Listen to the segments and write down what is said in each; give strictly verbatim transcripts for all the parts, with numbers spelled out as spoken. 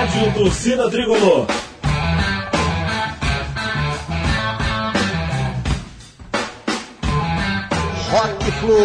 Rádio Torcida Tricolor. Rock Flu.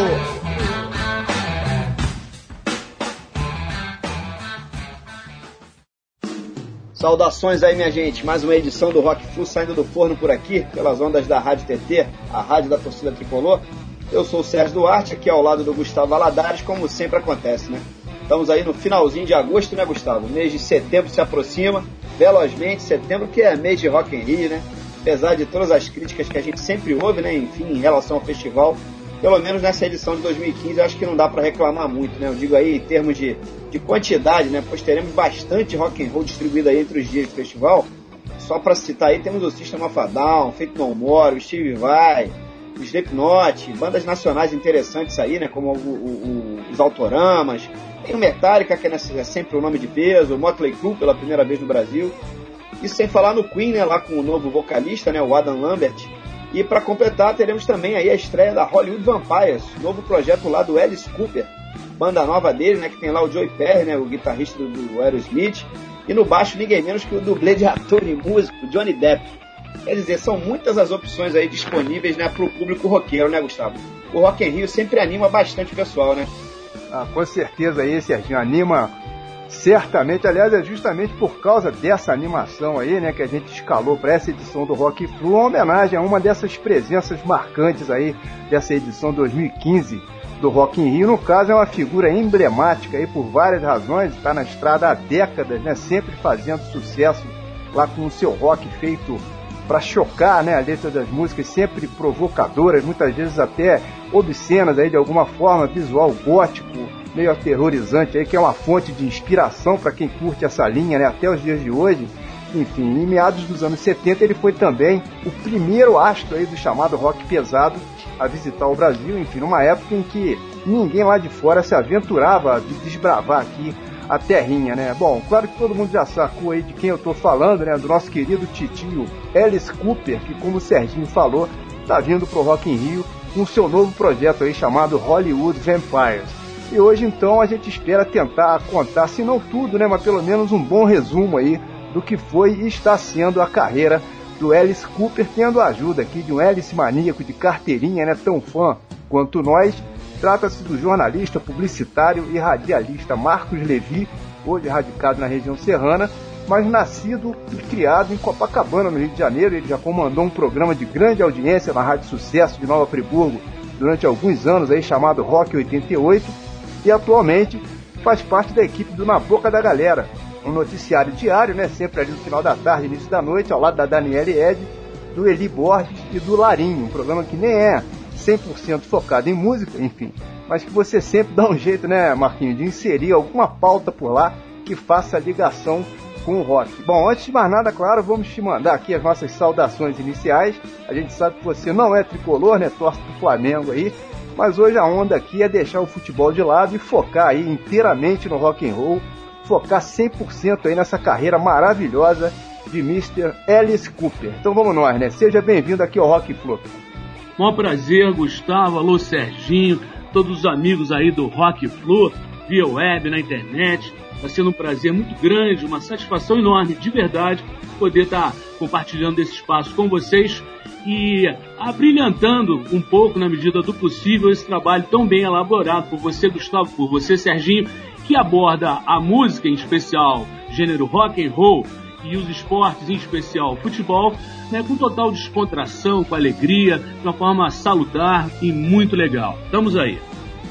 Saudações aí, minha gente, mais uma edição do Rock Flu saindo do forno por aqui, pelas ondas da Rádio T T, a rádio da Torcida Tricolor. Eu sou o Sérgio Duarte, aqui ao lado do Gustavo Valadares, como sempre acontece, né? Estamos aí no finalzinho de agosto, né, Gustavo? O mês de setembro se aproxima, velozmente, setembro que é mês de Rock in Rio, né? Apesar de todas as críticas que a gente sempre ouve, né, enfim, em relação ao festival, pelo menos nessa edição de dois mil e quinze, eu acho que não dá para reclamar muito, né? Eu digo aí em termos de, de quantidade, né? Pois teremos bastante rock and roll distribuído aí entre os dias do festival. Só para citar aí, temos o System of a Down, Faith No More, o Steve Vai, o Slipknot, bandas nacionais interessantes aí, né? Como o, o, o, os Autoramas. Tem o Metallica, que é sempre o nome de peso, o Motley Crue pela primeira vez no Brasil. Isso sem falar no Queen, né? Lá com o novo vocalista, né? O Adam Lambert. E para completar, teremos também aí a estreia da Hollywood Vampires, novo projeto lá do Alice Cooper, banda nova dele, né, que tem lá o Joey Perry, né, o guitarrista do, do Aerosmith, e no baixo ninguém menos que o dublê de ator e músico, Johnny Depp. Quer dizer, são muitas as opções aí disponíveis, né, para o público roqueiro, né, Gustavo? O Rock in Rio sempre anima bastante o pessoal, né? Ah, com certeza aí, Serginho, anima certamente, aliás, é justamente por causa dessa animação aí, né, que a gente escalou para essa edição do Rock Flu, uma homenagem a uma dessas presenças marcantes aí dessa edição dois mil e quinze do Rock in Rio. No caso, é uma figura emblemática aí por várias razões, está na estrada há décadas, né, sempre fazendo sucesso lá com o seu rock feito para chocar, né, a letra das músicas sempre provocadoras, muitas vezes até obscenas aí de alguma forma, visual gótico, meio aterrorizante aí, que é uma fonte de inspiração para quem curte essa linha, né, até os dias de hoje. Enfim, em meados dos anos setenta ele foi também o primeiro astro aí do chamado rock pesado a visitar o Brasil, enfim, numa época em que ninguém lá de fora se aventurava a desbravar aqui a terrinha, né? Bom, claro que todo mundo já sacou aí de quem eu tô falando, né, do nosso querido titio Alice Cooper, que, como o Serginho falou, tá vindo pro Rock in Rio com seu novo projeto aí chamado Hollywood Vampires. E hoje, então, a gente espera tentar contar, se não tudo, né, mas pelo menos um bom resumo aí do que foi e está sendo a carreira do Alice Cooper, tendo a ajuda aqui de um Alice maníaco de carteirinha, né, tão fã quanto nós. Trata-se do jornalista, publicitário e radialista Marcos Levi, hoje radicado na região serrana, mas nascido e criado em Copacabana, no Rio de Janeiro. Ele já comandou um programa de grande audiência na Rádio Sucesso de Nova Friburgo durante alguns anos, aí, chamado Rock oitenta e oito, e atualmente faz parte da equipe do Na Boca da Galera, um noticiário diário, né, sempre ali no final da tarde, início da noite, ao lado da Daniela Ed, do Eli Borges e do Larinho, um programa que nem é cem por cento focado em música, enfim, mas que você sempre dá um jeito, né, Marquinhos, de inserir alguma pauta por lá que faça ligação com o rock. Bom, antes de mais nada, claro, vamos te mandar aqui as nossas saudações iniciais. A gente sabe que você não é tricolor, né, torce pro Flamengo aí, mas hoje a onda aqui é deixar o futebol de lado e focar aí inteiramente no rock and roll, focar cem por cento aí nessa carreira maravilhosa de mister Alice Cooper. Então vamos nós, né? Seja bem-vindo aqui ao Rock Flu. Maior prazer, Gustavo, alô Serginho, todos os amigos aí do Rock Flu, via web, na internet. Está sendo um prazer muito grande, uma satisfação enorme, de verdade, poder estar compartilhando esse espaço com vocês e abrilhantando um pouco, na medida do possível, esse trabalho tão bem elaborado por você, Gustavo, por você, Serginho, que aborda a música, em especial gênero rock and roll, e os esportes, em especial futebol, né, com total descontração, com alegria, de uma forma salutar e muito legal. Estamos aí.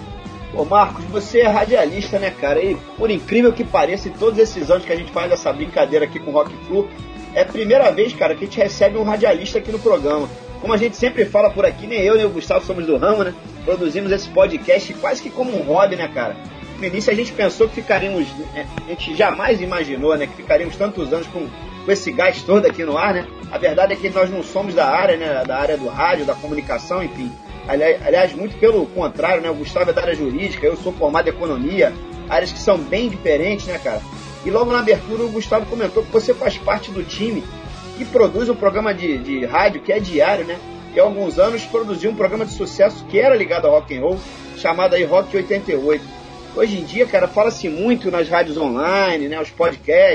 Ô Marcos, você é radialista, né, cara? E por incrível que pareça, em todos esses anos que a gente faz essa brincadeira aqui com o Rock Flu, é a primeira vez, cara, que a gente recebe um radialista aqui no programa. Como a gente sempre fala por aqui, nem eu nem o Gustavo somos do ramo, né? Produzimos esse podcast quase que como um hobby, né, cara? No início a gente pensou que ficaríamos, a gente jamais imaginou, né, que ficaríamos tantos anos com, com esse gás todo aqui no ar, né? A verdade é que nós não somos da área, né, da área do rádio, da comunicação, enfim. Aliás, aliás, muito pelo contrário, né, o Gustavo é da área jurídica, eu sou formado em economia, áreas que são bem diferentes, né, cara? E logo na abertura o Gustavo comentou que você faz parte do time que produz um programa de, de rádio que é diário, né? E há alguns anos produziu um programa de sucesso que era ligado ao rock and roll, chamado aí Rock oitenta e oito. Hoje em dia, cara, fala-se muito nas rádios online, né, os podcasts,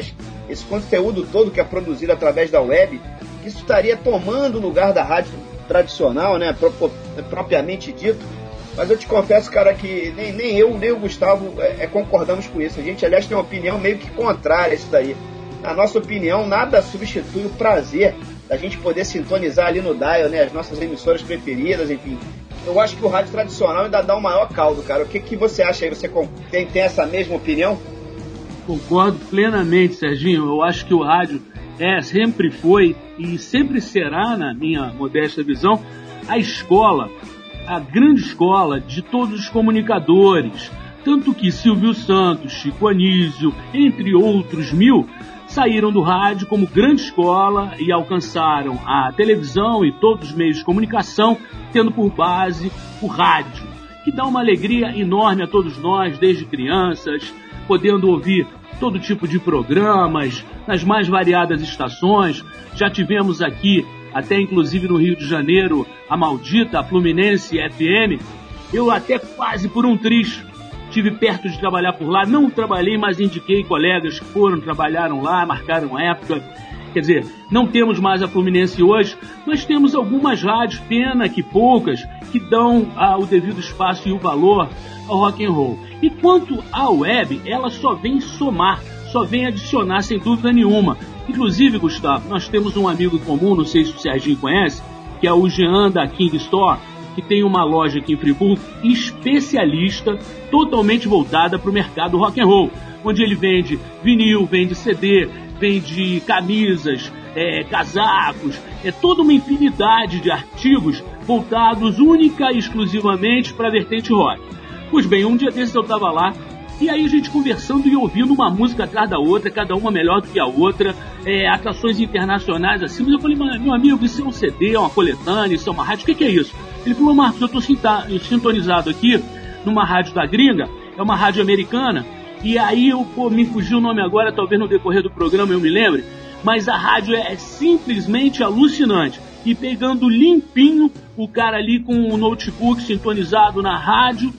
esse conteúdo todo que é produzido através da web, isso estaria tomando o lugar da rádio tradicional, né, propriamente dito. Mas eu te confesso, cara, que nem, nem eu, nem o Gustavo é, é, concordamos com isso. A gente, aliás, tem uma opinião meio que contrária a isso daí. Na nossa opinião, nada substitui o prazer da gente poder sintonizar ali no dial, né, as nossas emissoras preferidas, enfim. Eu acho que o rádio tradicional ainda dá um maior caldo, cara. O que, que você acha aí? Você tem, tem essa mesma opinião? Concordo plenamente, Serginho. Eu acho que o rádio é, sempre foi e sempre será, na minha modesta visão, a escola, a grande escola de todos os comunicadores. Tanto que Silvio Santos, Chico Anísio, entre outros mil, saíram do rádio como grande escola e alcançaram a televisão e todos os meios de comunicação, tendo por base o rádio, que dá uma alegria enorme a todos nós, desde crianças, podendo ouvir todo tipo de programas, nas mais variadas estações. Já tivemos aqui, até inclusive no Rio de Janeiro, a maldita a Fluminense F M. Eu até quase por um triz estive perto de trabalhar por lá. Não trabalhei, mas indiquei colegas que foram, trabalharam lá, marcaram época. Quer dizer, não temos mais a Fluminense hoje, mas temos algumas rádios, pena que poucas, que dão ah, o devido espaço e o valor ao rock and roll. E quanto à web, ela só vem somar, só vem adicionar, sem dúvida nenhuma. Inclusive, Gustavo, nós temos um amigo em comum, não sei se o Serginho conhece, que é o Jean da King Store, que tem uma loja aqui em Friburgo, especialista, totalmente voltada para o mercado rock and roll, onde ele vende vinil, vende C D, vende camisas, é, casacos, é toda uma infinidade de artigos voltados única e exclusivamente para a vertente rock. Pois bem, um dia desses eu estava lá, e aí a gente conversando e ouvindo uma música atrás da outra, cada uma melhor do que a outra, é, atrações internacionais assim, mas eu falei, meu amigo, isso é um C D, é uma coletânea, isso é uma rádio, o que, que é isso? Ele falou, Marcos, eu estou sintonizado aqui numa rádio da gringa, é uma rádio americana, e aí eu, pô, me fugiu o nome agora, talvez no decorrer do programa eu me lembre, mas a rádio é simplesmente alucinante. E pegando limpinho o cara ali com o notebook sintonizado na rádio,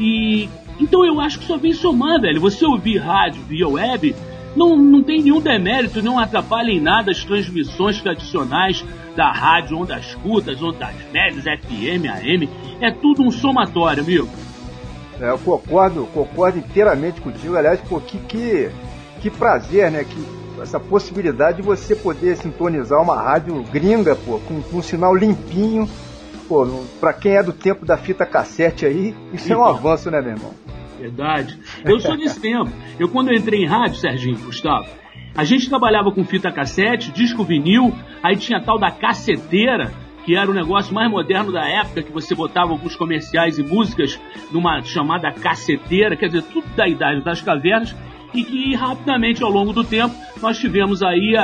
e então eu acho que só vem somar, velho. Você ouvir rádio via web não, não tem nenhum demérito, não atrapalha em nada as transmissões tradicionais da rádio, ondas curtas, ondas médias, F M, A M, é tudo um somatório, amigo. É, eu concordo, concordo inteiramente contigo. Aliás, pô, que, que, que prazer, né? Que, essa possibilidade de você poder sintonizar uma rádio gringa, pô, com, com um sinal limpinho. Pô, pra quem é do tempo da fita cassete aí, isso então, é um avanço, né, meu irmão? Verdade. Eu sou desse tempo. Eu, quando eu entrei em rádio, Serginho, Gustavo, a gente trabalhava com fita cassete, disco vinil, aí tinha a tal da casseteira, que era o negócio mais moderno da época, que você botava alguns comerciais e músicas numa chamada casseteira, quer dizer, tudo da idade das cavernas, e que rapidamente, ao longo do tempo, nós tivemos aí a,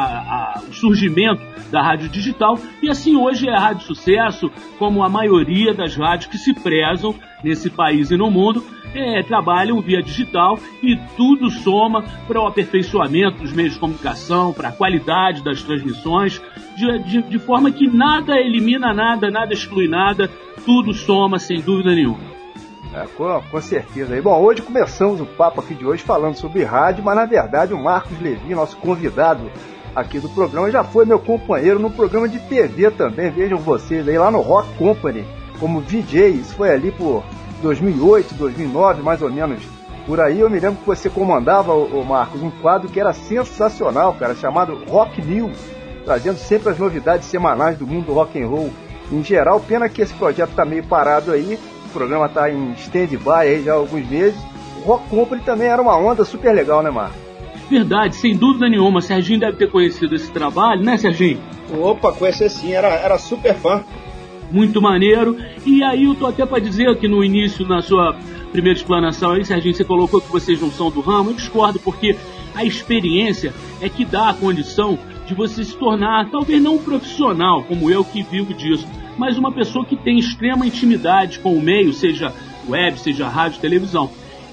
a, o surgimento da rádio digital, e assim hoje é a rádio sucesso, como a maioria das rádios que se prezam nesse país e no mundo, é, trabalham via digital, e tudo soma para o aperfeiçoamento dos meios de comunicação, para a qualidade das transmissões, de, de, de forma que nada elimina nada, nada exclui nada, tudo soma sem dúvida nenhuma. É, com, com certeza. E, bom, hoje começamos o papo aqui de hoje falando sobre rádio, mas na verdade o Marcos Levi, nosso convidado aqui do programa, já foi meu companheiro no programa de T V também. Vejam vocês aí lá no Rock Company como V J. Isso foi ali por dois mil e oito, dois mil e nove, mais ou menos por aí. Eu me lembro que você comandava, ô, ô Marcos, um quadro que era sensacional, cara, chamado Rock News, trazendo sempre as novidades semanais do mundo do rock and roll em geral. Pena que esse projeto tá meio parado aí. O programa tá em stand-by aí já há alguns meses. O Rock Company também era uma onda super legal, né, Marcos? Verdade, sem dúvida nenhuma. Serginho deve ter conhecido esse trabalho, né, Serginho? Opa, conheci sim, era, era super fã. Muito maneiro. E aí eu tô até para dizer que no início, na sua primeira explanação aí, Serginho, você colocou que vocês não são do ramo. Eu discordo, porque a experiência é que dá a condição de você se tornar, talvez não um profissional, como eu que vivo disso, mas uma pessoa que tem extrema intimidade com o meio, seja web, seja rádio, televisão.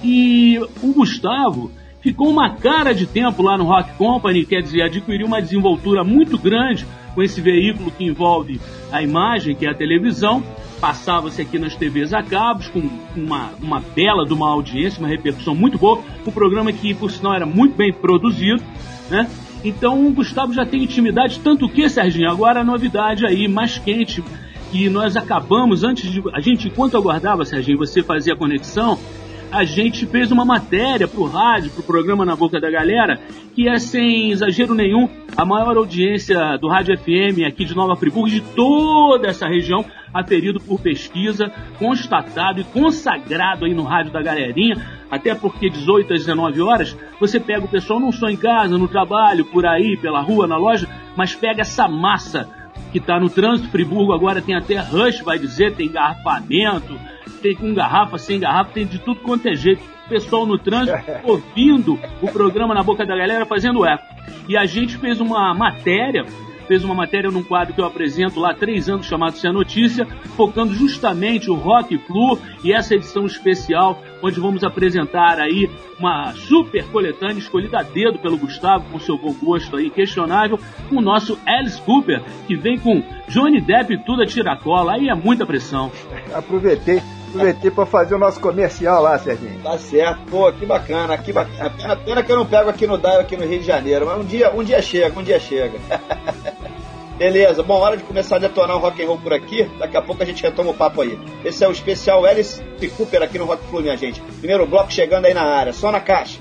E o Gustavo ficou uma cara de tempo lá no Rock Company, quer dizer, adquiriu uma desenvoltura muito grande com esse veículo que envolve a imagem, que é a televisão. Passava-se aqui nas T Vs a cabos, com uma, uma bela de uma audiência, uma repercussão muito boa. Um programa que, por sinal, era muito bem produzido. né? Então o Gustavo já tem intimidade, tanto que, Serginho, agora a novidade aí, mais quente, que nós acabamos, antes de... A gente, enquanto aguardava, Serginho, você fazia a conexão, a gente fez uma matéria pro rádio, pro programa Na Boca da Galera, que é, sem exagero nenhum, a maior audiência do Rádio F M aqui de Nova Friburgo, de toda essa região, aferido por pesquisa, constatado e consagrado aí no Rádio da Galerinha, até porque dezoito às dezenove horas, você pega o pessoal não só em casa, no trabalho, por aí, pela rua, na loja, mas pega essa massa que está no trânsito. Friburgo agora tem até rush, vai dizer, tem engarrafamento, tem com garrafa, sem garrafa, tem de tudo quanto é jeito. O pessoal no trânsito ouvindo o programa Na Boca da Galera, fazendo eco. E a gente fez uma matéria, fez uma matéria num quadro que eu apresento lá há três anos, chamado Se a Notícia, focando justamente o Rock Flu e essa edição especial, onde vamos apresentar aí uma super coletânea escolhida a dedo pelo Gustavo, com seu bom gosto aí questionável, com o nosso Alice Cooper, que vem com Johnny Depp e tudo a tiracola. Aí é muita pressão. Aproveitei. Aproveitei pra fazer o nosso comercial lá, Serginho. Tá certo. Pô, que bacana, que bacana. Pena, pena que eu não pego aqui no Dial, aqui no Rio de Janeiro, mas um dia, um dia chega, um dia chega. Beleza, bom, hora de começar a detonar o rock and roll por aqui. Daqui a pouco a gente retoma o papo aí. Esse é o especial Alice Cooper aqui no Rock Flu, minha gente. Primeiro bloco chegando aí na área, só na caixa.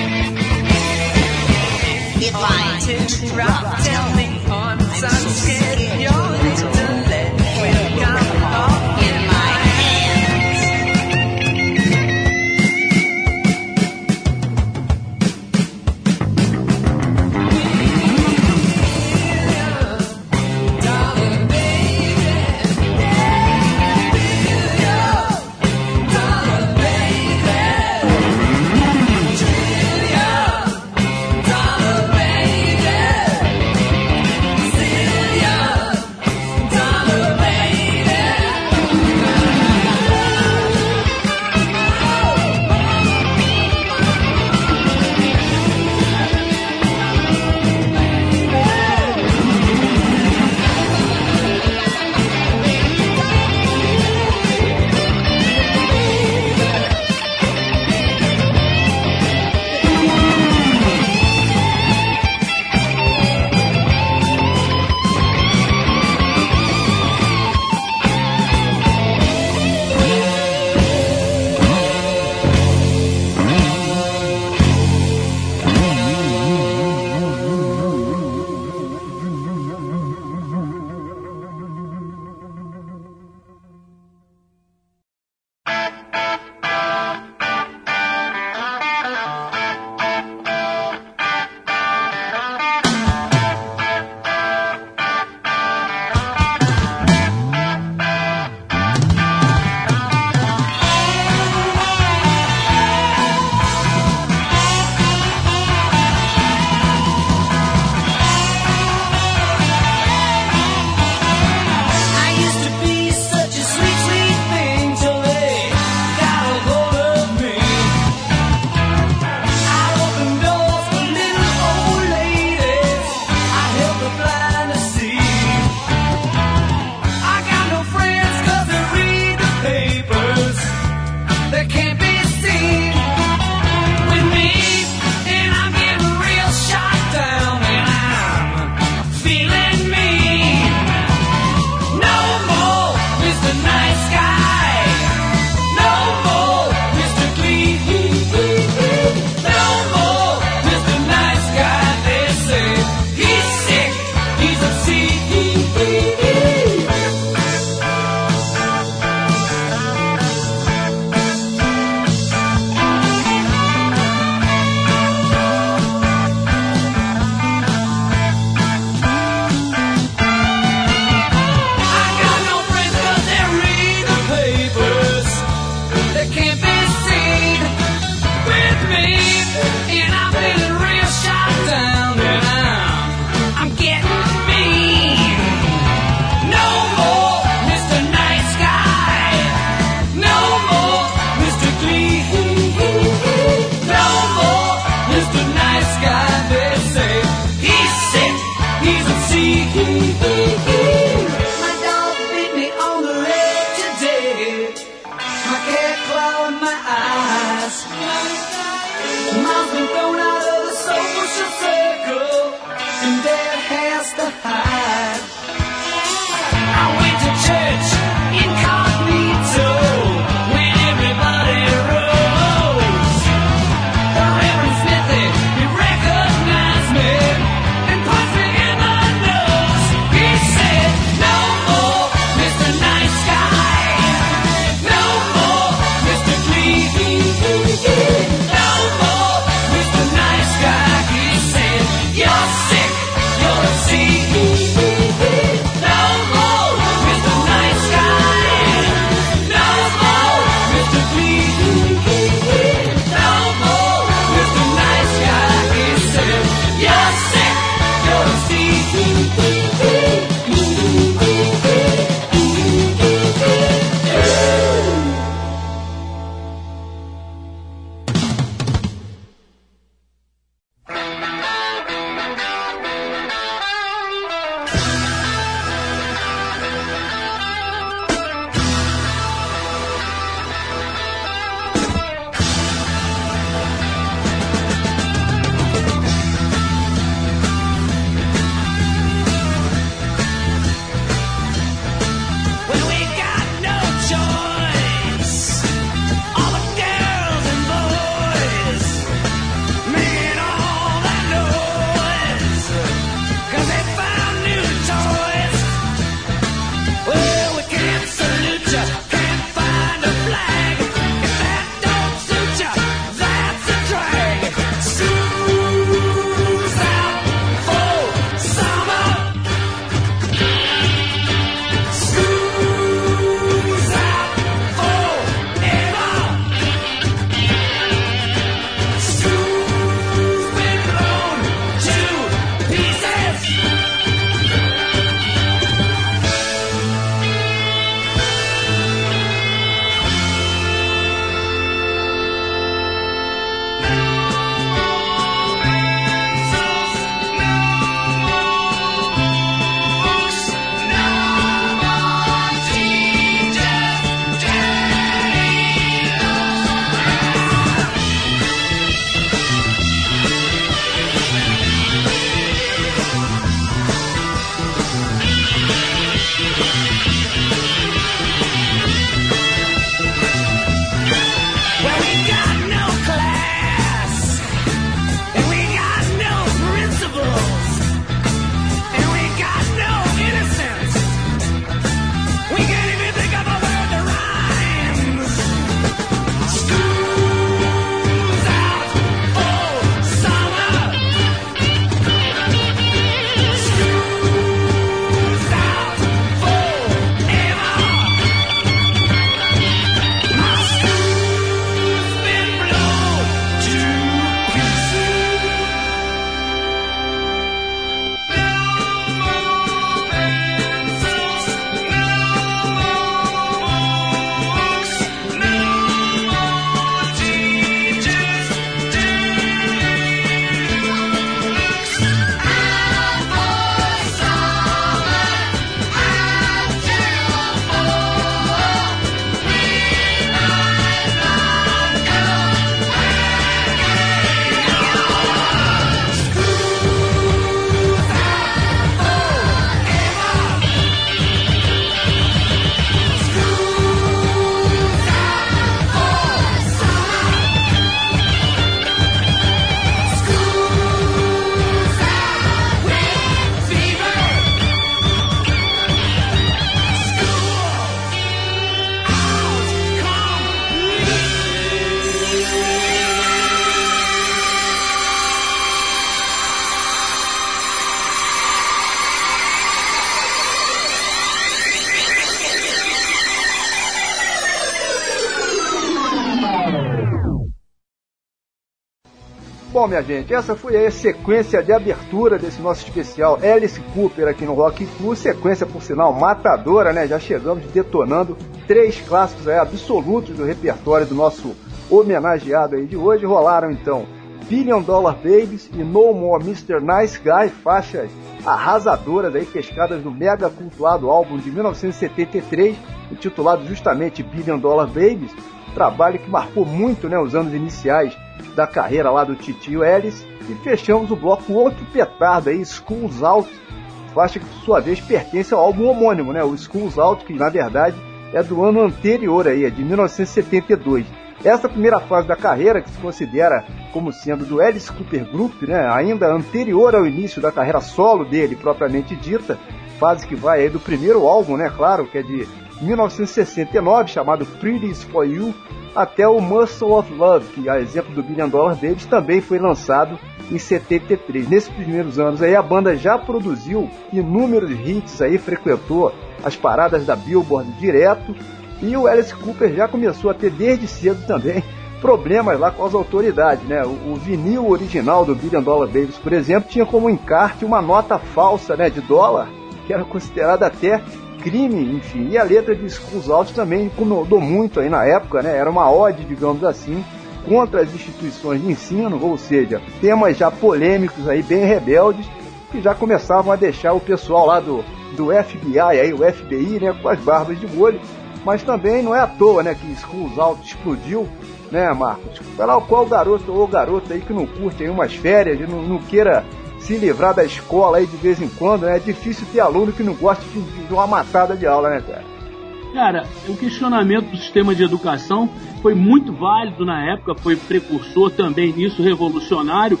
Bom, minha gente, essa foi a sequência de abertura desse nosso especial Alice Cooper aqui no Rock Flu, sequência, por sinal, matadora, né? Já chegamos detonando três clássicos aí, absolutos do repertório do nosso homenageado aí de hoje. Rolaram, então, Billion Dollar Babies e No More mister Nice Guy, faixas arrasadoras aí, pescadas no mega cultuado álbum de mil novecentos e setenta e três, intitulado justamente Billion Dollar Babies, trabalho que marcou muito, né, os anos iniciais da carreira lá do Titio Ellis. E fechamos o bloco com outro petardo aí, Schools Out, faixa que por sua vez pertence ao álbum homônimo, né, o Schools Out, que na verdade é do ano anterior aí, é de mil novecentos e setenta e dois. Essa primeira fase da carreira, que se considera como sendo do Alice Cooper Group, né, ainda anterior ao início da carreira solo dele, propriamente dita, fase que vai aí do primeiro álbum, né, claro, que é de mil novecentos e sessenta e nove, chamado Pretty Is For You, até o Muscle of Love, que, a exemplo do Billion Dollar Babies, também foi lançado em setenta e três. Nesses primeiros anos aí, a banda já produziu inúmeros hits aí, frequentou as paradas da Billboard direto, e o Alice Cooper já começou a ter desde cedo também problemas lá com as autoridades, né? O, o vinil original do Billion Dollar Babies, por exemplo, tinha como encarte uma nota falsa, né, de dólar, que era considerada até crime, enfim. E a letra de Schools Out também incomodou muito aí na época, né? Era uma ode, digamos assim, contra as instituições de ensino, ou seja, temas já polêmicos aí, bem rebeldes, que já começavam a deixar o pessoal lá do, do F B I, aí, o F B I, né, com as barbas de molho. Mas também não é à toa, né, que Schools Out explodiu, né, Marcos? Fala qual garoto ou garota aí que não curte aí umas férias, não, não queira se livrar da escola aí de vez em quando, né? É difícil ter aluno que não gosta de, de uma matada de aula, né, cara? Cara, o questionamento do sistema de educação foi muito válido na época, foi precursor também nisso, revolucionário,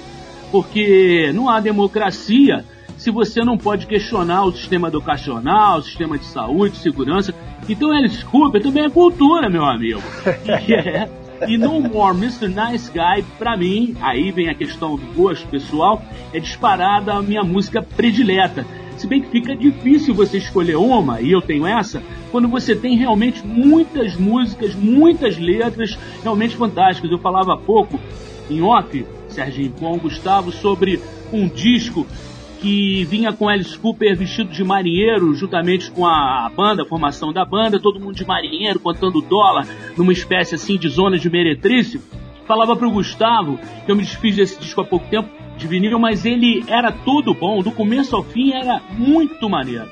porque não há democracia se você não pode questionar o sistema educacional, o sistema de saúde, segurança. Então Alice Cooper também é cultura, meu amigo. E, é, e No More mister Nice Guy, pra mim, aí vem a questão do gosto pessoal, é disparada a minha música predileta. Se bem que fica difícil você escolher uma, e eu tenho essa, quando você tem realmente muitas músicas, muitas letras realmente fantásticas. Eu falava há pouco, em off, Serginho, com o Gustavo, sobre um disco que vinha com Alice Cooper vestido de marinheiro, juntamente com a banda, a formação da banda, todo mundo de marinheiro, contando dólar, numa espécie assim de zona de meretriz. Falava pro Gustavo, que eu me desfiz desse disco há pouco tempo, de vinil, mas ele era tudo bom, do começo ao fim era muito maneiro.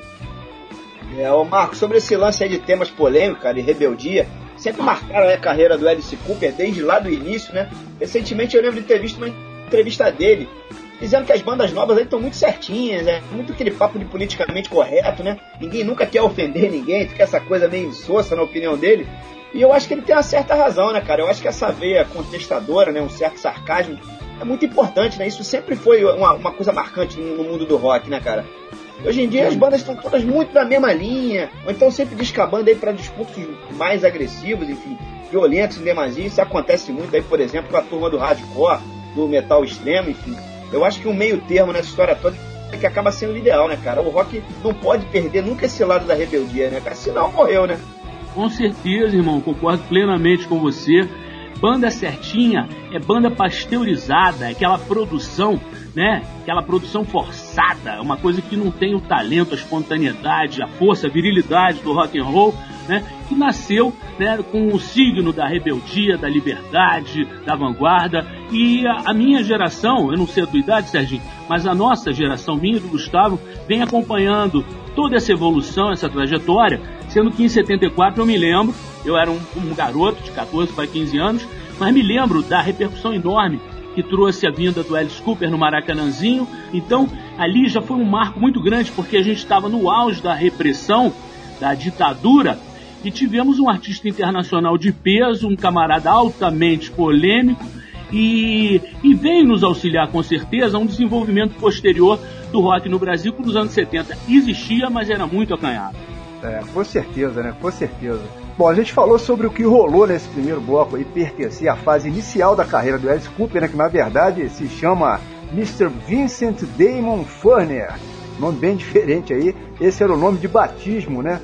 É, ô Marco, sobre esse lance aí de temas polêmicos, cara, e rebeldia, sempre marcaram, né, a carreira do Alice Cooper desde lá do início, né? Recentemente eu lembro de ter visto uma entrevista dele, dizendo que as bandas novas aí estão muito certinhas, é muito aquele papo de politicamente correto, né? Ninguém nunca quer ofender ninguém, fica essa coisa meio insossa na opinião dele. E eu acho que ele tem uma certa razão, né, cara? Eu acho que essa veia contestadora, né, um certo sarcasmo, é muito importante, né? Isso sempre foi uma, uma coisa marcante no, no mundo do rock, né, cara? Hoje em dia as bandas estão todas muito na mesma linha, ou então sempre descabando aí para discursos mais agressivos, enfim, violentos em demasia. Isso acontece muito aí, por exemplo, com a turma do hardcore, do metal extremo, enfim. Eu acho que um meio termo nessa história toda é que acaba sendo o ideal, né, cara? O rock não pode perder nunca esse lado da rebeldia, né, cara? Senão morreu, né? Com certeza, irmão, concordo plenamente com você. Banda certinha é banda pasteurizada, é aquela produção, né? Aquela produção forçada, uma coisa que não tem o talento, a espontaneidade, a força, a virilidade do rock and roll, né? Que nasceu, né, com o signo da rebeldia, da liberdade, da vanguarda. E a, a minha geração, eu não sei a tua idade, Serginho, mas a nossa geração, minha e do Gustavo, vem acompanhando toda essa evolução, essa trajetória, sendo que em setenta e quatro eu me lembro, eu era um, um garoto de catorze para quinze anos, mas me lembro da repercussão enorme que trouxe a vinda do Alice Cooper no Maracanãzinho. Então ali já foi um marco muito grande, porque a gente estava no auge da repressão, da ditadura, e tivemos um artista internacional de peso, um camarada altamente polêmico, e, e veio nos auxiliar com certeza a um desenvolvimento posterior do rock no Brasil, que nos anos setenta existia, mas era muito acanhado. É, com certeza, né? Com certeza. Bom, a gente falou sobre o que rolou nesse primeiro bloco aí, pertencer à fase inicial da carreira do Alice Cooper, né? Que na verdade se chama mister Vincent Damon Furnier. Nome bem diferente aí. Esse era o nome de batismo, né?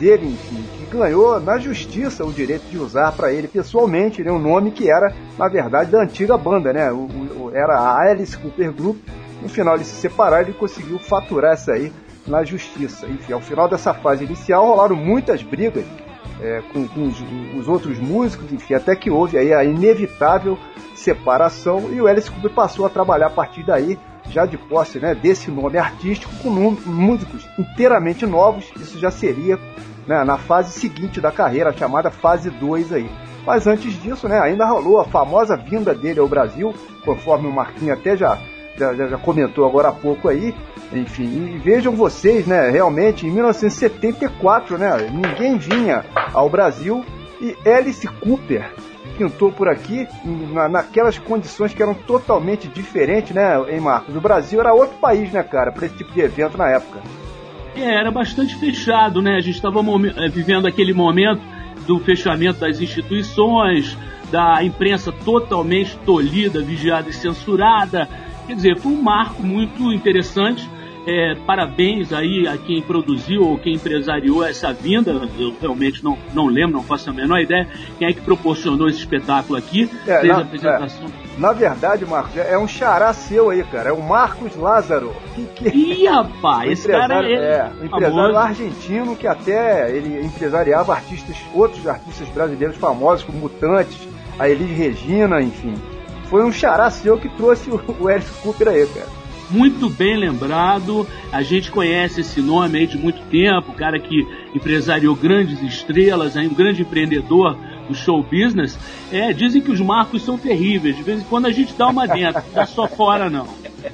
dele, enfim, que ganhou na justiça o direito de usar para ele pessoalmente, né, um nome que era, na verdade, da antiga banda, né, o, o, era a Alice Cooper Group. No final eles se separaram e ele conseguiu faturar essa aí na justiça. Enfim, ao final dessa fase inicial rolaram muitas brigas é, com, com os, os outros músicos, enfim, até que houve aí a inevitável separação e o Alice Cooper passou a trabalhar a partir daí, já de posse, né, desse nome artístico, com músicos inteiramente novos. Isso já seria, né, na fase seguinte da carreira, chamada fase dois aí. Mas antes disso, né, ainda rolou a famosa vinda dele ao Brasil, conforme o Marquinhos até já, já, já comentou agora há pouco aí. Enfim, e vejam vocês, né, realmente, em mil novecentos e setenta e quatro, né, ninguém vinha ao Brasil e Alice Cooper pintou por aqui na, naquelas condições que eram totalmente diferentes, né, hein, Marcos? O Brasil era outro país, né, cara, para esse tipo de evento na época. É, era bastante fechado, né? A gente estava vivendo aquele momento do fechamento das instituições, da imprensa totalmente tolhida, vigiada e censurada. Quer dizer, foi um marco muito interessante. É, parabéns aí a quem produziu ou quem empresariou essa vinda. Eu realmente não, não lembro, não faço a menor ideia quem é que proporcionou esse espetáculo aqui. É, fez na, a apresentação. É, na verdade, Marcos, é um xará seu aí, cara. É o Marcos Lázaro. Que, que... Ih, rapaz, esse cara é, é um empresário argentino que até ele empresariava artistas, outros artistas brasileiros famosos, como Mutantes, a Elis Regina, enfim. Foi um xará seu que trouxe o, o Alice Cooper aí, cara. Muito bem lembrado, a gente conhece esse nome aí de muito tempo, o cara que empresariou grandes estrelas, aí, um grande empreendedor do show business. É, dizem que os marcos são terríveis, de vez em quando a gente dá uma dentro, não dá só fora não.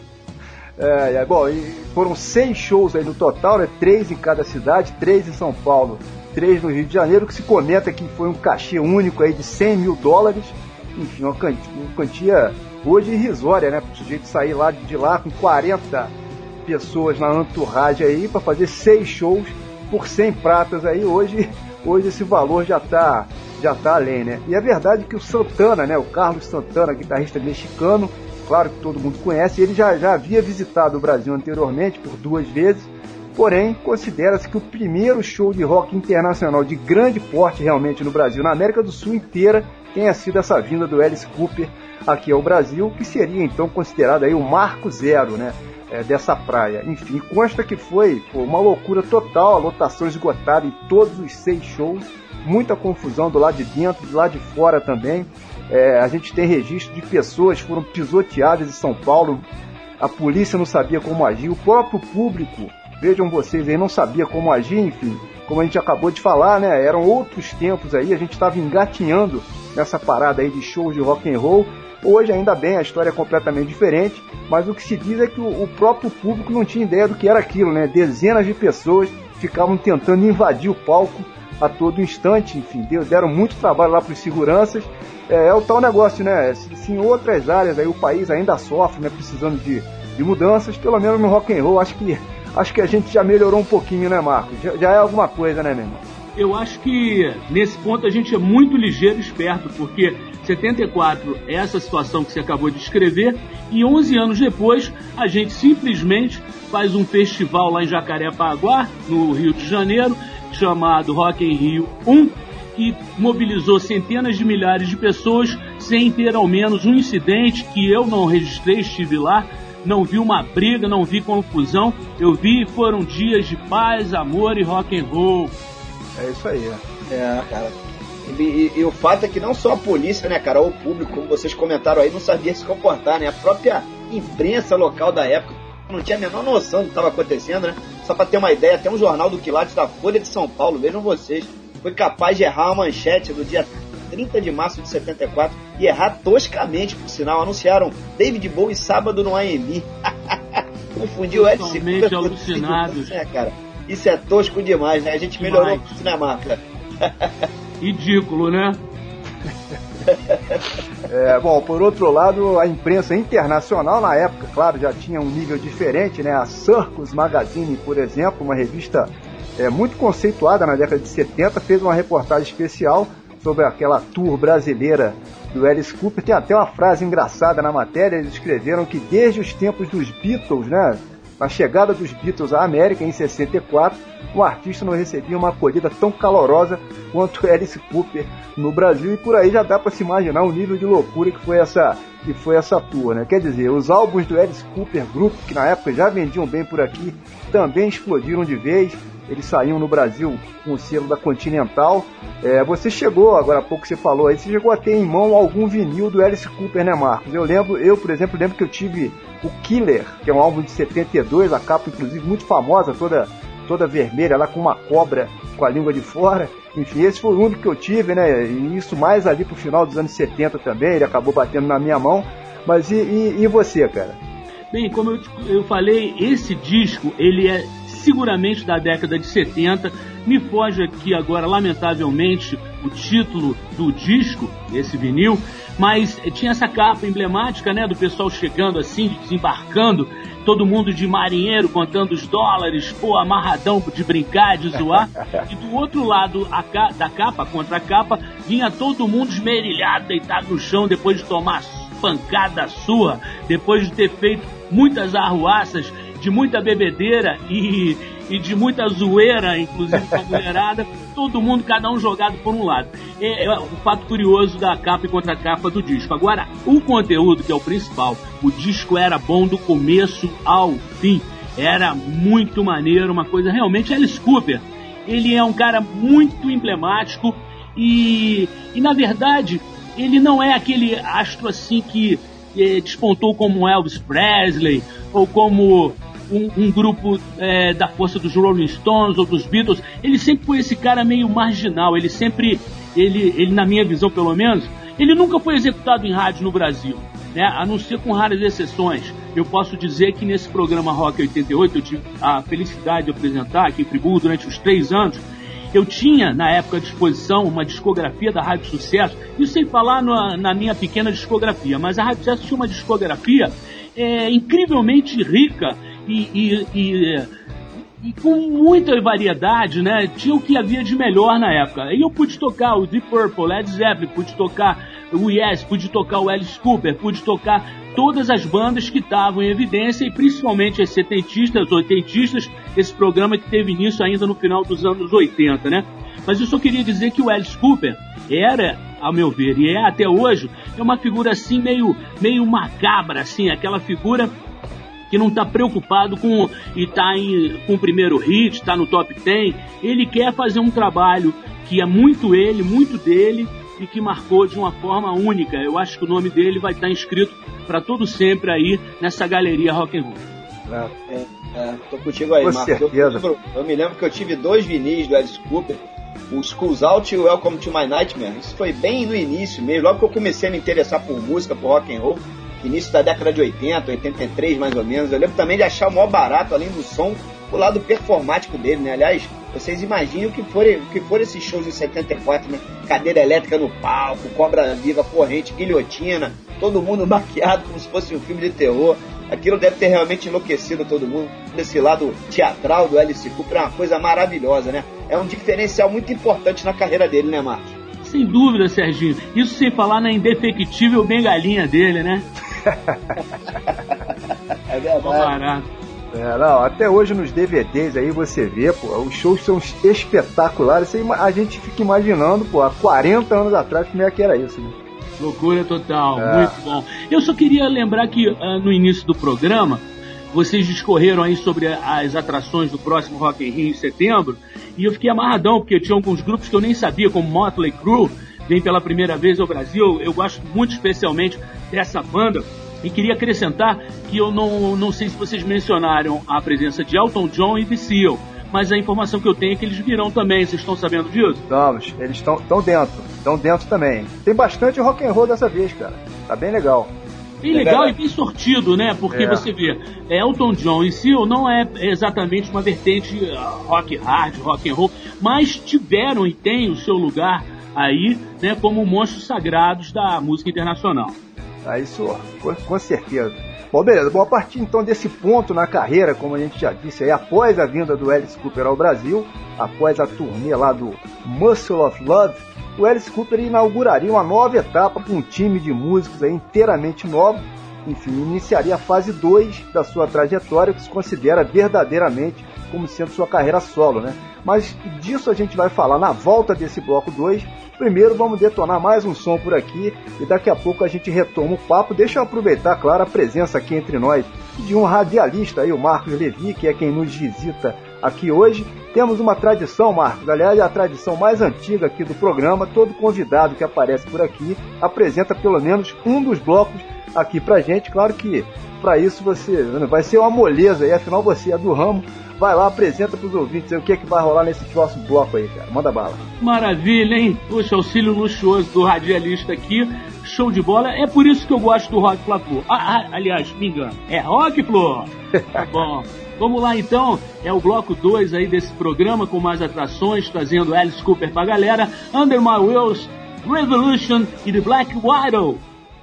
É, é, bom, e foram seis shows aí no total, né? Três em cada cidade, três em São Paulo, três no Rio de Janeiro, que se comenta que foi um cachê único aí de cem mil dólares, enfim, uma quantia, uma quantia hoje irrisória, né? Para o sujeito sair lá de lá com quarenta pessoas na entourage aí para fazer seis shows por cem pratas aí, hoje, hoje esse valor já está já tá além, né? E é verdade que o Santana, né? O Carlos Santana, guitarrista mexicano, claro que todo mundo conhece, ele já, já havia visitado o Brasil anteriormente por duas vezes, porém considera-se que o primeiro show de rock internacional de grande porte realmente no Brasil, na América do Sul inteira, tenha sido essa vinda do Alice Cooper aqui ao Brasil, que seria então considerado aí o marco zero, né, é, dessa praia. Enfim, consta que foi pô, uma loucura total, a lotação esgotada em todos os seis shows, muita confusão do lado de dentro, do lado de fora também. É, a gente tem registro de pessoas que foram pisoteadas em São Paulo, a polícia não sabia como agir, o próprio público, vejam vocês aí, não sabia como agir, enfim, como a gente acabou de falar, né, eram outros tempos aí, a gente estava engatinhando nessa parada aí de shows de rock and roll. Hoje, ainda bem, a história é completamente diferente, mas o que se diz é que o, o próprio público não tinha ideia do que era aquilo, né? Dezenas de pessoas ficavam tentando invadir o palco a todo instante, enfim, deram muito trabalho lá para os seguranças. É, é o tal negócio, né? Se, se em outras áreas aí o país ainda sofre, né, precisando de, de mudanças, pelo menos no rock and roll, acho que, acho que a gente já melhorou um pouquinho, né, Marcos? Já, já é alguma coisa, né, meu irmão? Eu acho que nesse ponto a gente é muito ligeiro e esperto, porque setenta e quatro é essa situação que você acabou de descrever, e onze anos depois a gente simplesmente faz um festival lá em Jacarepaguá, no Rio de Janeiro, chamado Rock in Rio um, que mobilizou centenas de milhares de pessoas sem ter ao menos um incidente que eu não registrei, estive lá, não vi uma briga, não vi confusão, eu vi foram dias de paz, amor e rock and roll. É isso aí. É, cara. E, e, e o fato é que não só a polícia, né, cara, ou o público, como vocês comentaram aí, não sabia se comportar, né? A própria imprensa local da época não tinha a menor noção do que estava acontecendo, né? Só para ter uma ideia, até um jornal do Quilates da Folha de São Paulo, vejam vocês, foi capaz de errar uma manchete do dia trinta de março de setenta e quatro e errar toscamente, por sinal. Anunciaram David Bowie sábado no A M I. Confundiu o Alice Cooper. Totalmente alucinados. É, cara. Isso é tosco demais, né? A gente melhorou muito, né, Marca? Ridículo, né? É, bom, por outro lado, a imprensa internacional na época, claro, já tinha um nível diferente, né? A Circus Magazine, por exemplo, uma revista é, muito conceituada na década de setenta, fez uma reportagem especial sobre aquela tour brasileira do Alice Cooper. Tem até uma frase engraçada na matéria, eles escreveram que desde os tempos dos Beatles, né? Na chegada dos Beatles à América, em sessenta e quatro, o artista não recebia uma acolhida tão calorosa quanto Alice Cooper no Brasil, e por aí já dá para se imaginar o nível de loucura que foi essa, que foi essa tour, né? Quer dizer, os álbuns do Alice Cooper Group, que na época já vendiam bem por aqui, também explodiram de vez. Eles saíam no Brasil com o selo da Continental. É, você chegou, agora há pouco você falou aí, você chegou a ter em mão algum vinil do Alice Cooper, né, Marcos? Eu lembro, eu, por exemplo, lembro que eu tive o Killer, que é um álbum de setenta e dois, a capa, inclusive, muito famosa, toda, toda vermelha, lá com uma cobra com a língua de fora. Enfim, esse foi o único que eu tive, né? E isso mais ali pro final dos anos setenta também, ele acabou batendo na minha mão. Mas e, e, e você, cara? Bem, como eu, eu falei, esse disco, ele é seguramente da década de setenta. Me foge aqui agora, lamentavelmente, o título do disco, esse vinil, mas tinha essa capa emblemática, né, do pessoal chegando assim, desembarcando, todo mundo de marinheiro contando os dólares, pô, amarradão de brincar, de zoar, e do outro lado a ca- da capa, contra a capa, vinha todo mundo esmerilhado, deitado no chão, depois de tomar pancada sua, depois de ter feito muitas arruaças, de muita bebedeira e, e de muita zoeira, inclusive com a mulherada, todo mundo, cada um jogado por um lado. É, é um fato curioso da capa e contracapa do disco. Agora, o conteúdo, que é o principal, o disco era bom do começo ao fim, era muito maneiro, uma coisa realmente. Alice Cooper, ele é um cara muito emblemático e, e na verdade, ele não é aquele astro assim que eh, despontou como Elvis Presley ou como um, um grupo é, da força dos Rolling Stones ou dos Beatles. Ele sempre foi esse cara meio marginal, ele sempre, ele, ele na minha visão pelo menos, ele nunca foi executado em rádio no Brasil, né? A não ser com raras exceções. Eu posso dizer que nesse programa Rock oitenta e oito, eu tive a felicidade de apresentar aqui em Friburgo durante os três anos, eu tinha, na época, à disposição uma discografia da Rádio Sucesso, e sem falar na, na minha pequena discografia, mas a Rádio Sucesso tinha uma discografia é, incrivelmente rica e, e, e, e com muita variedade, né? Tinha o que havia de melhor na época. E eu pude tocar o Deep Purple, Led Zeppelin, pude tocar o Yes, pude tocar o Alice Cooper, pude tocar todas as bandas que estavam em evidência, e principalmente as setentistas, oitentistas, esse programa que teve início ainda no final dos anos oitenta, né? Mas eu só queria dizer que o Alice Cooper era, ao meu ver, e é até hoje, é uma figura assim meio, meio macabra, assim, aquela figura que não está preocupado com e tá em, com o primeiro hit, está no top dez. Ele quer fazer um trabalho que é muito ele, muito dele, e que marcou de uma forma única. Eu acho que o nome dele vai estar inscrito para todo sempre aí nessa galeria rock and roll. É, é, tô contigo aí, Marcos. Eu, eu, eu me lembro que eu tive dois vinis do Alice Cooper, o Schools Out e o Welcome to My Nightmare. Isso foi bem no início mesmo, logo que eu comecei a me interessar por música, por rock and roll, início da década de oitenta, oitenta e três mais ou menos. Eu lembro também de achar o maior barato, além do som, o lado performático dele, né? Aliás, vocês imaginem o que for, o que for esses shows em setenta e quatro, né? Cadeira elétrica no palco, cobra viva, corrente, guilhotina, todo mundo maquiado como se fosse um filme de terror. Aquilo deve ter realmente enlouquecido todo mundo. Esse lado teatral do Alice Cooper é uma coisa maravilhosa, né? É um diferencial muito importante na carreira dele, né, Marcos? Sem dúvida, Serginho. Isso sem falar na indefectível bengalinha dele, né? É verdade. É, não, até hoje nos D V Ds aí você vê, pô, os shows são espetaculares. A gente fica imaginando, pô, há quarenta anos atrás como é que era isso, né? Loucura total, é. Muito bom. Eu só queria lembrar que uh, no início do programa vocês discorreram aí sobre as atrações do próximo Rock in Rio em setembro, e eu fiquei amarradão, porque tinha alguns grupos que eu nem sabia, como Motley Crue, vem pela primeira vez ao Brasil. Eu gosto muito especialmente dessa banda, e queria acrescentar que eu não, não sei se vocês mencionaram a presença de Elton John e The Seal, mas a informação que eu tenho é que eles virão também. Vocês estão sabendo disso? Estamos, eles estão dentro, estão dentro também. Tem bastante rock and roll dessa vez, cara. Tá bem legal. Bem legal é e bem sortido, né? Porque é. Você vê, Elton John e Seal não é exatamente uma vertente rock hard, rock and roll, mas tiveram e têm o seu lugar aí, né, como monstros sagrados da música internacional. Ah, isso, com, com certeza. Bom, beleza. Bom, a partir então desse ponto na carreira, como a gente já disse aí, após a vinda do Alice Cooper ao Brasil, após a turnê lá do Muscle of Love, o Alice Cooper inauguraria uma nova etapa com um time de músicos aí inteiramente novo, enfim, iniciaria a fase dois da sua trajetória, que se considera verdadeiramente como sendo sua carreira solo, né? Mas disso a gente vai falar na volta desse bloco dois. Primeiro vamos detonar mais um som por aqui e daqui a pouco a gente retoma o papo. Deixa eu aproveitar, claro, a presença aqui entre nós de um radialista aí, o Marcos Levi, que é quem nos visita aqui hoje. Temos uma tradição, Marcos, aliás, é a tradição mais antiga aqui do programa. Todo convidado que aparece por aqui apresenta pelo menos um dos blocos aqui pra gente. Claro que para isso você vai ser uma moleza aí, afinal você é do ramo. Vai lá, apresenta pros ouvintes aí o que é que vai rolar nesse próximo bloco aí, cara. Manda bala. Maravilha, hein? Poxa, auxílio luxuoso do radialista aqui. Show de bola. É por isso que eu gosto do Rock Fla-Flu. Ah, ah, aliás, me engano. É Rock Flu. Tá bom. Vamos lá então, é o bloco dois aí desse programa com mais atrações, trazendo Alice Cooper pra galera, Under My Wheels, Revolution e The Black Widow.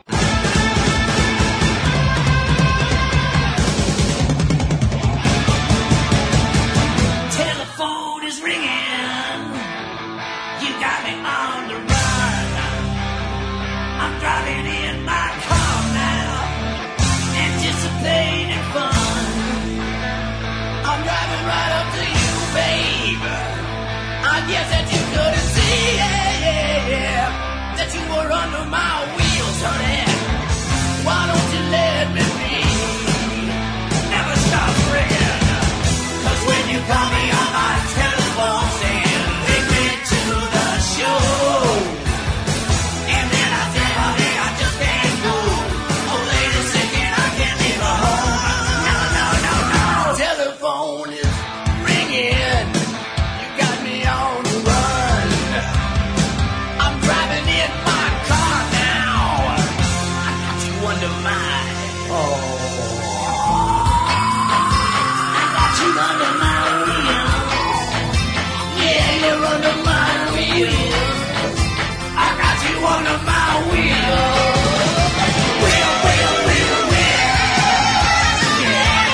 Telephone is ringing, you got me on the run, I'm driving in my car now, anticipating fun. I'm driving right up to you, babe. I guess that you couldn't see, yeah, yeah, yeah, that you were under my wheels, honey. Why don't you let me be? Never stop ringing, 'cause when you call me on my telephone saying, take me to the show, and then I say, honey, I just can't go. Oh, lady's sick and I can't leave her home. No, no, no, no. Telephone is ringing. You got me on the run. I'm driving in my car now. I got you under my. Oh. I got you under my wheel. Yeah, you're under my wheel. I got you under my wheel. Wheel, wheel, wheel, wheel. Yeah.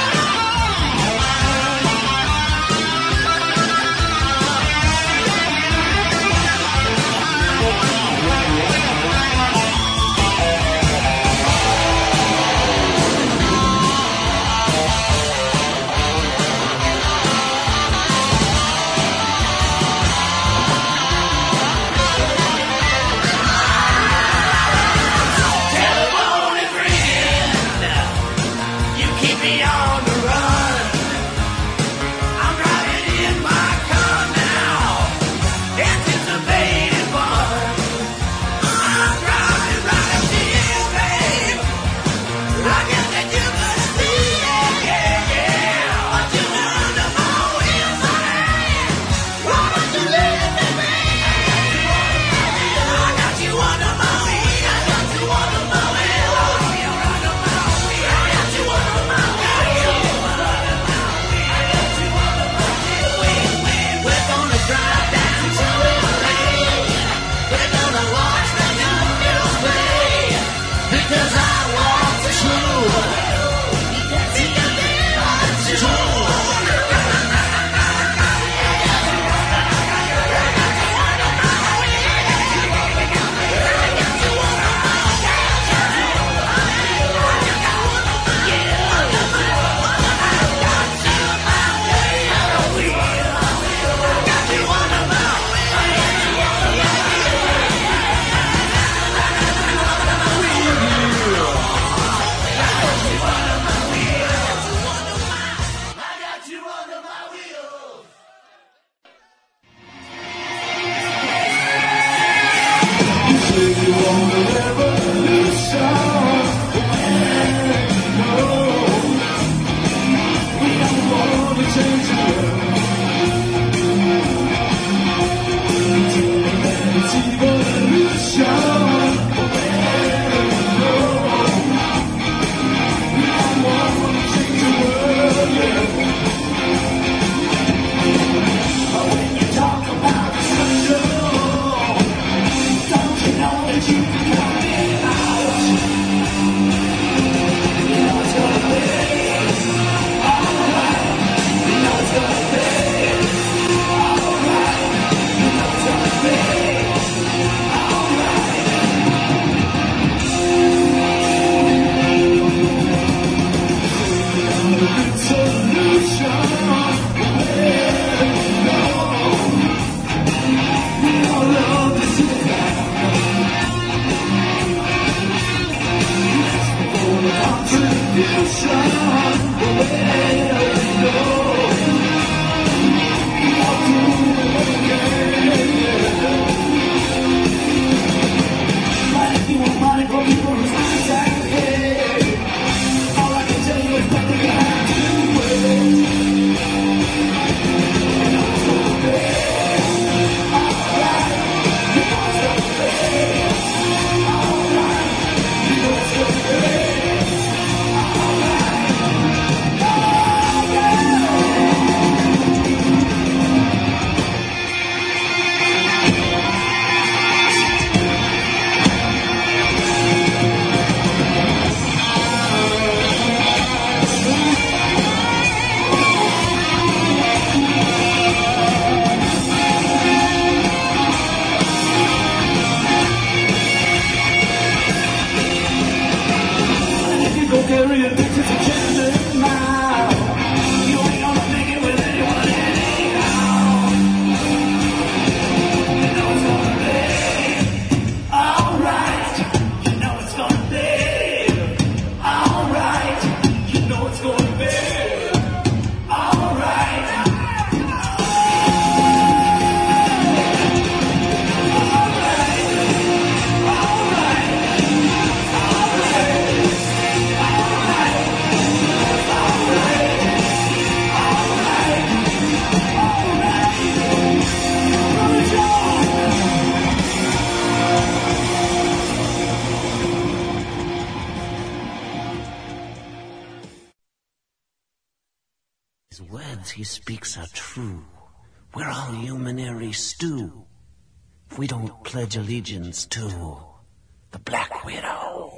He speaks are true. We're all humanary stew. If we don't pledge allegiance to the Black Widow.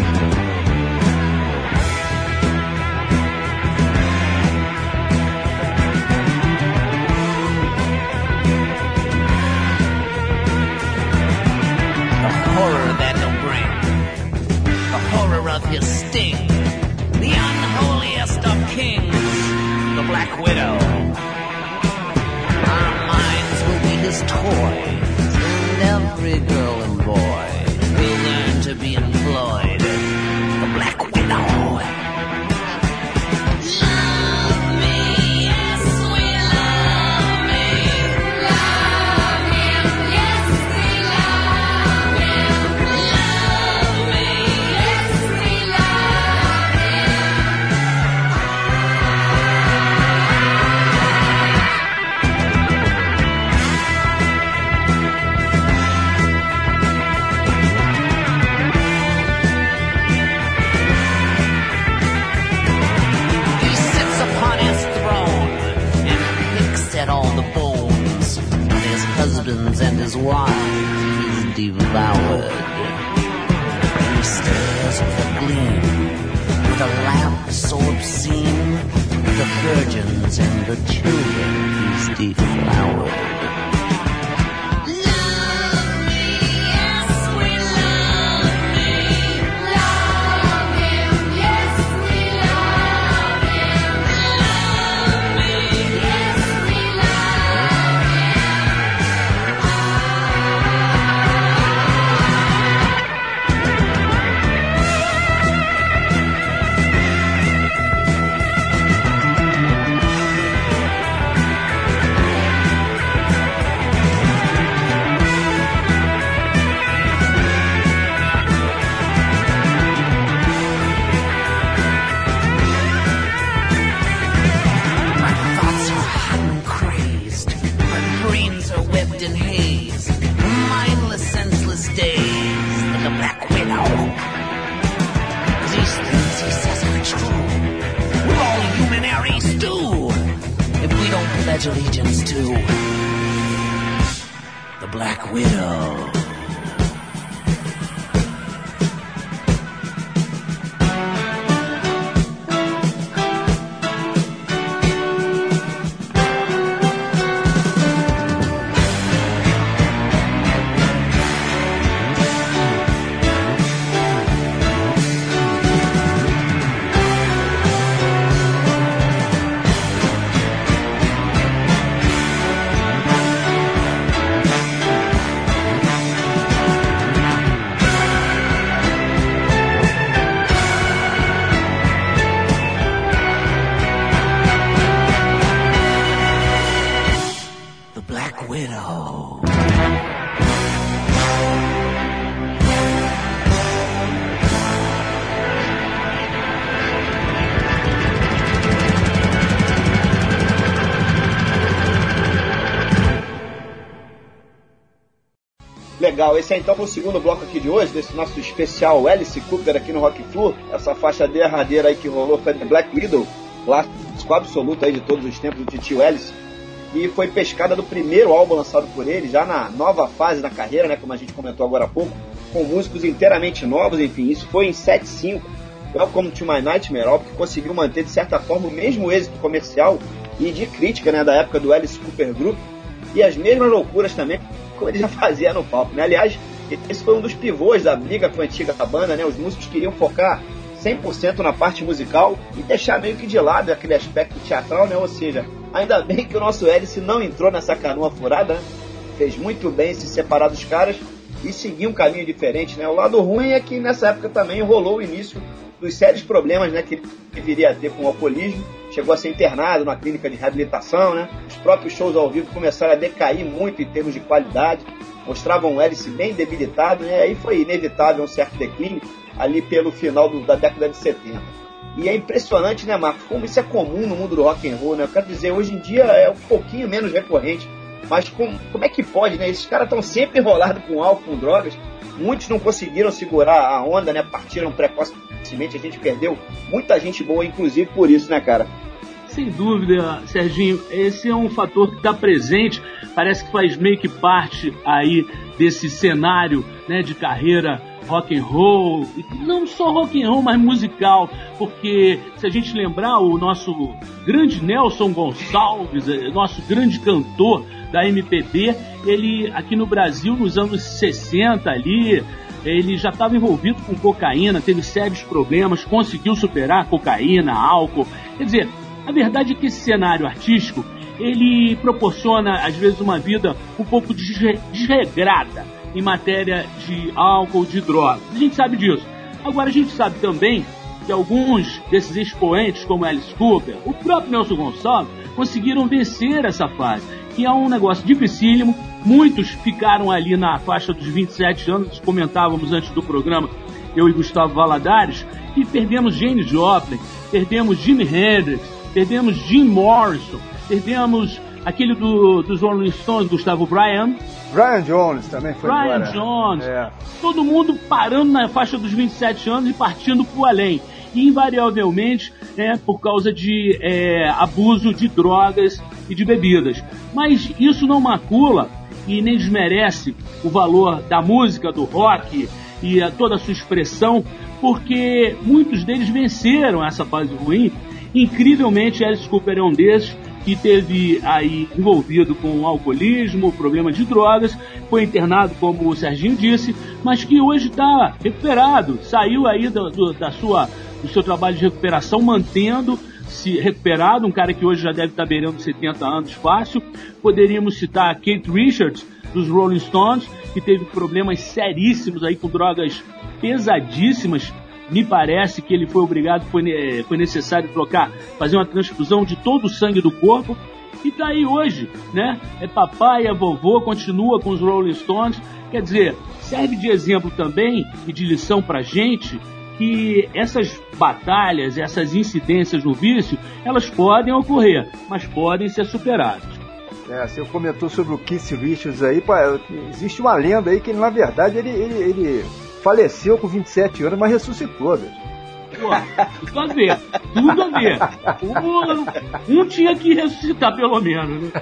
The horror that he'll bring, the horror of his sting, the unholiest of kings, the Black Widow. Our minds will be his toys, and every girl and boy will learn to be employed. The Black Widow. And his wife is devoured. He stares with a gleam, with a lamp so obscene, the virgins and the children he's deflowered. Allegiance to the Black Widow. Legal, esse é então o segundo bloco aqui de hoje, desse nosso especial Alice Cooper aqui no Rock Flu. Essa faixa derradeira aí que rolou foi The Black Widow, clássico absoluto aí de todos os tempos do Titio Alice, e foi pescada do primeiro álbum lançado por ele, já na nova fase da carreira, né, como a gente comentou agora há pouco, com músicos inteiramente novos, enfim, isso foi em setenta e cinco, Welcome to My Nightmare, álbum que conseguiu manter de certa forma o mesmo êxito comercial e de crítica, né, da época do Alice Cooper Group, e as mesmas loucuras também, como ele já fazia no palco, né? Aliás, esse foi um dos pivôs da briga com a antiga banda, né? Os músicos queriam focar cem por cento na parte musical e deixar meio que de lado aquele aspecto teatral, né? Ou seja, ainda bem que o nosso Alice não entrou nessa canoa furada, né? Fez muito bem se separar dos caras e seguir um caminho diferente, né? O lado ruim é que nessa época também rolou o início dos sérios problemas, né, que ele viria a ter com o alcoolismo. Chegou a ser internado numa clínica de reabilitação, né? Os próprios shows ao vivo começaram a decair muito em termos de qualidade, mostravam o Alice bem debilitado, né? Aí foi inevitável um certo declínio ali pelo final do, da década de setenta. E é impressionante, né, Marcos, como isso é comum no mundo do rock and roll, né? Eu quero dizer, hoje em dia é um pouquinho menos recorrente, mas como, como é que pode, né? Esses caras estão sempre enrolados com álcool, com drogas. Muitos não conseguiram segurar a onda, né? Partiram precocemente, a gente perdeu muita gente boa, inclusive por isso, né, cara? Sem dúvida, Serginho, esse é um fator que está presente, parece que faz meio que parte aí desse cenário, né, de carreira rock and roll, e não só rock and roll, mas musical, porque se a gente lembrar, o nosso grande Nelson Gonçalves, nosso grande cantor da M P B, ele aqui no Brasil nos anos sessenta ali, ele já estava envolvido com cocaína, teve sérios problemas, conseguiu superar a cocaína, álcool, quer dizer, a verdade é que esse cenário artístico, ele proporciona, às vezes, uma vida um pouco desregrada em matéria de álcool, de drogas. A gente sabe disso. Agora, a gente sabe também que alguns desses expoentes, como Alice Cooper, o próprio Nelson Gonçalves, conseguiram vencer essa fase, que é um negócio dificílimo. Muitos ficaram ali na faixa dos vinte e sete anos, comentávamos antes do programa, eu e Gustavo Valadares, e perdemos Janis Joplin, perdemos Jimi Hendrix, perdemos Jim Morrison, perdemos aquele do, dos Rolling Stones, Gustavo Brian. Brian Jones também foi Brian embora. Jones. É. Todo mundo parando na faixa dos vinte e sete anos e partindo para o além. E invariavelmente é, por causa de é, abuso de drogas e de bebidas. Mas isso não macula e nem desmerece o valor da música, do rock e a, toda a sua expressão, porque muitos deles venceram essa fase ruim. Incrivelmente, Alice Cooper é um desses que teve aí envolvido com alcoolismo, problema de drogas, foi internado, como o Serginho disse, mas que hoje está recuperado, saiu aí do, do, da sua, do seu trabalho de recuperação, mantendo-se recuperado, um cara que hoje já deve estar beirando setenta anos fácil. Poderíamos citar a Keith Richards, dos Rolling Stones, que teve problemas seríssimos aí com drogas pesadíssimas. Me parece que ele foi obrigado, foi, foi necessário trocar, fazer uma transfusão de todo o sangue do corpo. E tá aí hoje, né? É papai, é vovô, continua com os Rolling Stones. Quer dizer, serve de exemplo também e de lição pra gente que essas batalhas, essas incidências no vício, elas podem ocorrer, mas podem ser superadas. É, você comentou sobre o Keith Richards aí, pá, existe uma lenda aí que na verdade ele... ele, ele... faleceu com vinte e sete anos, mas ressuscitou, velho. Pô, tudo a ver, tudo a ver. Um, um tinha que ressuscitar, pelo menos, né?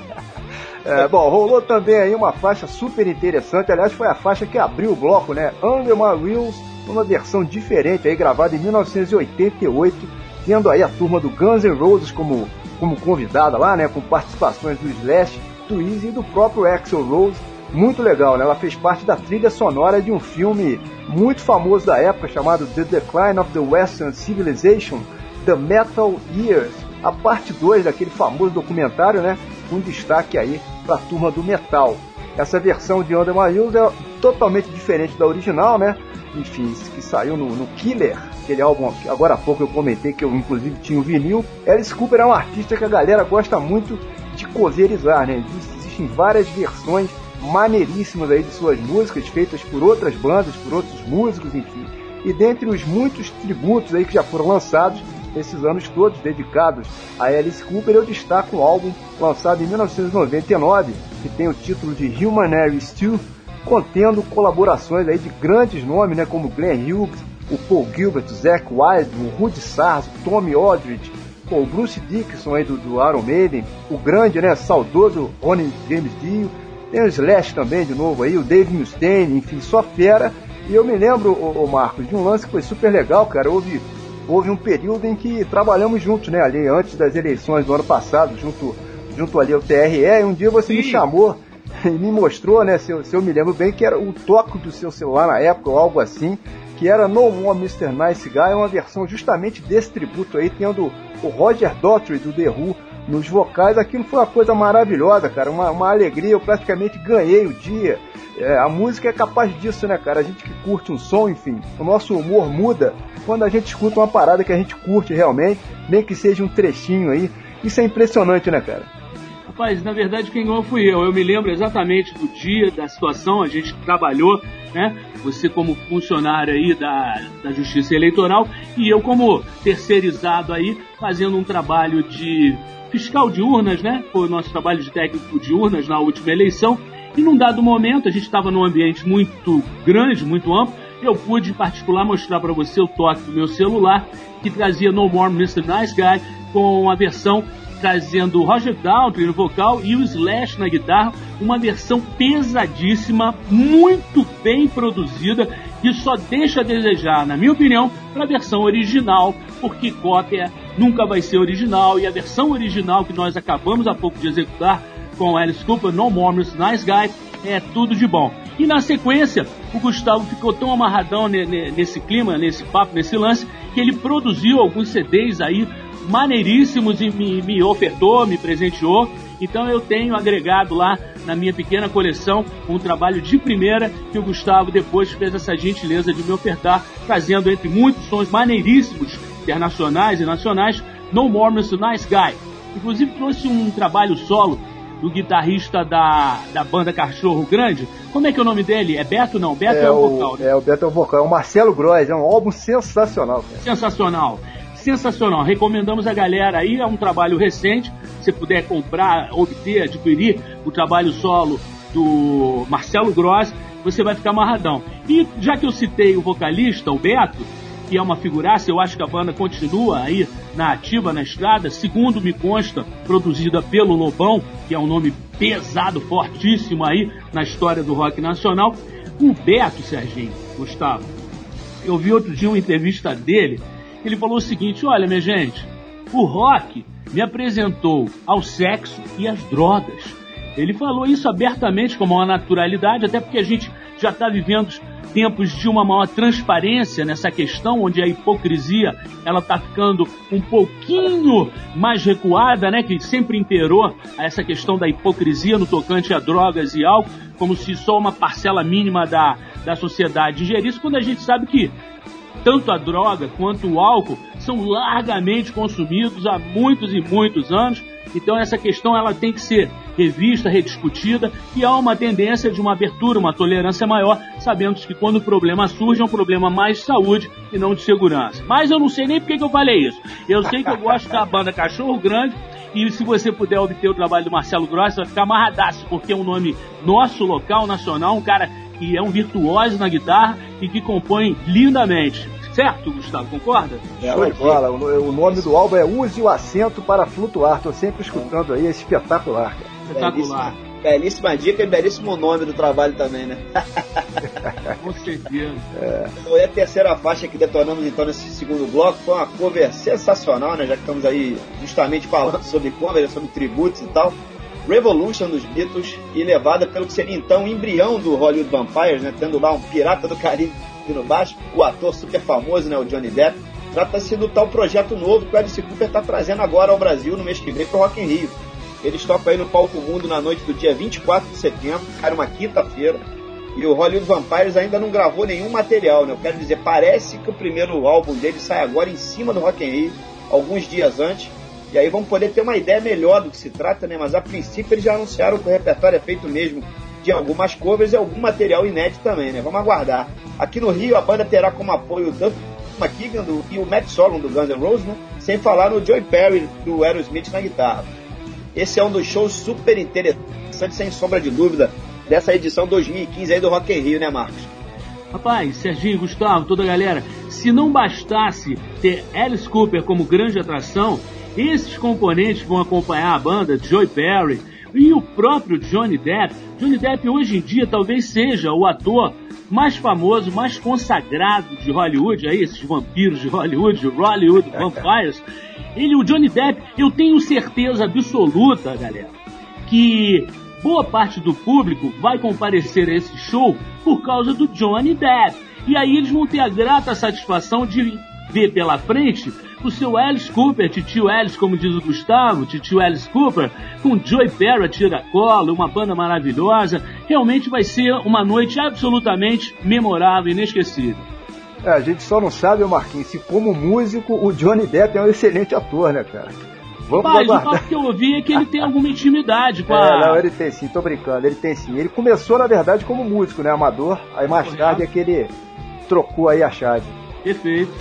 É, bom, rolou também aí uma faixa super interessante, aliás, foi a faixa que abriu o bloco, né? Under My Wheels, uma versão diferente aí, gravada em mil novecentos e oitenta e oito, tendo aí a turma do Guns N' Roses como, como convidada lá, né? Com participações do Slash, do Easy e do próprio Axl Rose. Muito legal, né? Ela fez parte da trilha sonora de um filme muito famoso da época chamado The Decline of the Western Civilization, The Metal Years, a parte dois daquele famoso documentário, né? Com destaque aí para a turma do metal. Essa versão de Under My Wheels é totalmente diferente da original, né? Enfim, que saiu no, no Killer, aquele álbum que agora há pouco eu comentei que eu inclusive tinha o vinil. Alice Cooper é um artista que a galera gosta muito de coverizar, né? Existem várias versões maneiríssimas aí de suas músicas, feitas por outras bandas, por outros músicos, enfim. E dentre os muitos tributos aí que já foram lançados esses anos todos dedicados a Alice Cooper, eu destaco um álbum lançado em mil novecentos e noventa e nove, que tem o título de Human Air Stew, contendo colaborações aí de grandes nomes, né, como Glenn Hughes, o Paul Gilbert, o Zakk Wylde, o Rudy Sarzo, o Tommy Aldridge, pô, o Bruce Dickinson aí do, do Iron Maiden, o grande, né, saudoso Ronnie James Dio, tem o Slash também de novo aí, o Dave Mustaine, enfim, só fera. E eu me lembro, ô, ô Marcos, de um lance que foi super legal, cara. Houve, houve um período em que trabalhamos juntos, né, ali antes das eleições do ano passado, junto, junto ali ao T R E, e um dia você Sim. me chamou e me mostrou, né, se eu, se eu me lembro bem, que era o toque do seu celular na época, ou algo assim, que era No More mister Nice Guy, uma versão justamente desse tributo aí, tendo o Roger Daltrey do The Who nos vocais. Aquilo foi uma coisa maravilhosa, cara, uma, uma alegria, eu praticamente ganhei o dia. É, a música é capaz disso, né, cara? A gente que curte um som, enfim, o nosso humor muda quando a gente escuta uma parada que a gente curte realmente, nem que seja um trechinho aí. Isso é impressionante, né, cara? Rapaz, na verdade quem ganhou fui eu. Eu me lembro exatamente do dia, da situação, a gente trabalhou, né? Você como funcionário aí da, da Justiça Eleitoral e eu como terceirizado aí, fazendo um trabalho de fiscal de urnas, né? Foi o nosso trabalho de técnico de urnas na última eleição. E num dado momento, a gente estava num ambiente muito grande, muito amplo, eu pude em particular mostrar para você o toque do meu celular, que trazia No More mister Nice Guy, com a versão trazendo o Roger Daltrey no vocal e o Slash na guitarra, uma versão pesadíssima, muito bem produzida, que só deixa a desejar, na minha opinião, para a versão original, porque cópia nunca vai ser original, e a versão original que nós acabamos há pouco de executar com Alice Cooper, No More mister Nice Guy, é tudo de bom. E na sequência, o Gustavo ficou tão amarradão nesse clima, nesse papo, nesse lance, que ele produziu alguns C Ds aí maneiríssimos e me, me ofertou, me presenteou. Então eu tenho agregado lá na minha pequena coleção um trabalho de primeira que o Gustavo depois fez essa gentileza de me ofertar, trazendo entre muitos sons maneiríssimos, internacionais e nacionais, No More mister Nice Guy. Inclusive trouxe um trabalho solo do guitarrista da, da banda Cachorro Grande. Como é que é o nome dele? É Beto? Não, Beto é, é o vocal. Né? É, o Beto é o vocal, é o Marcelo Gross, é um álbum sensacional. Cara. Sensacional, sensacional. Recomendamos a galera aí, é um trabalho recente, se puder comprar, obter, adquirir o trabalho solo do Marcelo Gross, você vai ficar amarradão. E já que eu citei o vocalista, o Beto, que é uma figuraça, eu acho que a banda continua aí na ativa, na estrada, segundo me consta, produzida pelo Lobão, que é um nome pesado, fortíssimo aí na história do rock nacional. O Beto, Serginho, Gustavo, eu vi outro dia uma entrevista dele, ele falou o seguinte: olha, minha gente, o rock me apresentou ao sexo e às drogas. Ele falou isso abertamente, como uma naturalidade, até porque a gente já está vivendo tempos de uma maior transparência nessa questão, onde a hipocrisia ela está ficando um pouquinho mais recuada, né, que sempre imperou essa questão da hipocrisia no tocante a drogas e álcool, como se só uma parcela mínima da, da sociedade ingerisse, quando a gente sabe que tanto a droga quanto o álcool são largamente consumidos há muitos e muitos anos. Então essa questão ela tem que ser revista, rediscutida, e há uma tendência de uma abertura, uma tolerância maior, sabendo que quando o problema surge é um problema mais de saúde e não de segurança. Mas eu não sei nem por que eu falei isso. Eu sei que eu gosto da banda Cachorro Grande, e se você puder obter o trabalho do Marcelo Gross, vai ficar amarradaço, porque é um nome nosso, local, nacional, um cara que é um virtuoso na guitarra e que compõe lindamente. Certo, Gustavo? Concorda? É, Show de bola. O nome do álbum é Use o Assento para Flutuar. Tô sempre escutando aí, é espetacular. Cara. Espetacular. Belíssima, belíssima dica e belíssimo nome do trabalho também, né? Com certeza. É. E a terceira faixa que detonamos então nesse segundo bloco foi uma cover sensacional, né? Já que estamos aí justamente falando sobre cover, sobre tributos e tal. Revolution dos Beatles, e levada pelo que seria então o embrião do Hollywood Vampires, né? Tendo lá um pirata do Caribe no baixo, o ator super famoso, né, o Johnny Depp. Trata-se do tal projeto novo que o Alice Cooper está trazendo agora ao Brasil no mês que vem pro Rock in Rio. Eles tocam aí no Palco Mundo na noite do dia vinte e quatro de setembro, cara, uma quinta-feira, e o Hollywood Vampires ainda não gravou nenhum material, né? Eu quero dizer, parece que o primeiro álbum dele sai agora em cima do Rock in Rio, alguns dias antes, e aí vamos poder ter uma ideia melhor do que se trata, né? Mas a princípio eles já anunciaram que o repertório é feito mesmo de algumas covers e algum material inédito também, né? Vamos aguardar. Aqui no Rio a banda terá como apoio o Duff McKagan do, e o Matt Sorum do Guns N' Roses, né? Sem falar no Joey Perry do Aerosmith na guitarra. Esse é um dos shows super interessantes, sem sombra de dúvida. dessa edição dois mil e quinze aí do Rock in Rio, né, Marcos? Rapaz, Serginho, Gustavo, toda a galera, se não bastasse ter Alice Cooper como grande atração, esses componentes vão acompanhar a banda Joe Perry e o próprio Johnny Depp. Johnny Depp hoje em dia talvez seja o ator mais famoso, mais consagrado de Hollywood, aí esses vampiros de Hollywood, Hollywood Vampires. Ele, o Johnny Depp, eu tenho certeza absoluta, galera, que boa parte do público vai comparecer a esse show por causa do Johnny Depp. E aí eles vão ter a grata satisfação de ver pela frente o seu Alice Cooper, titio Alice, como diz o Gustavo, titio Alice Cooper, com Joe Perry a tiracolo, uma banda maravilhosa. Realmente vai ser uma noite absolutamente memorável e inesquecível. É, a gente só não sabe, Marquinhos, se como músico o Johnny Depp é um excelente ator, né, cara? Vamos Mas aguardar. O papo que eu ouvi é que ele tem alguma intimidade com a... É, não, ele tem sim, tô brincando, ele tem sim. Ele começou, na verdade, como músico, né, amador, aí mais Correto. tarde é que ele trocou aí a chave. Perfeito.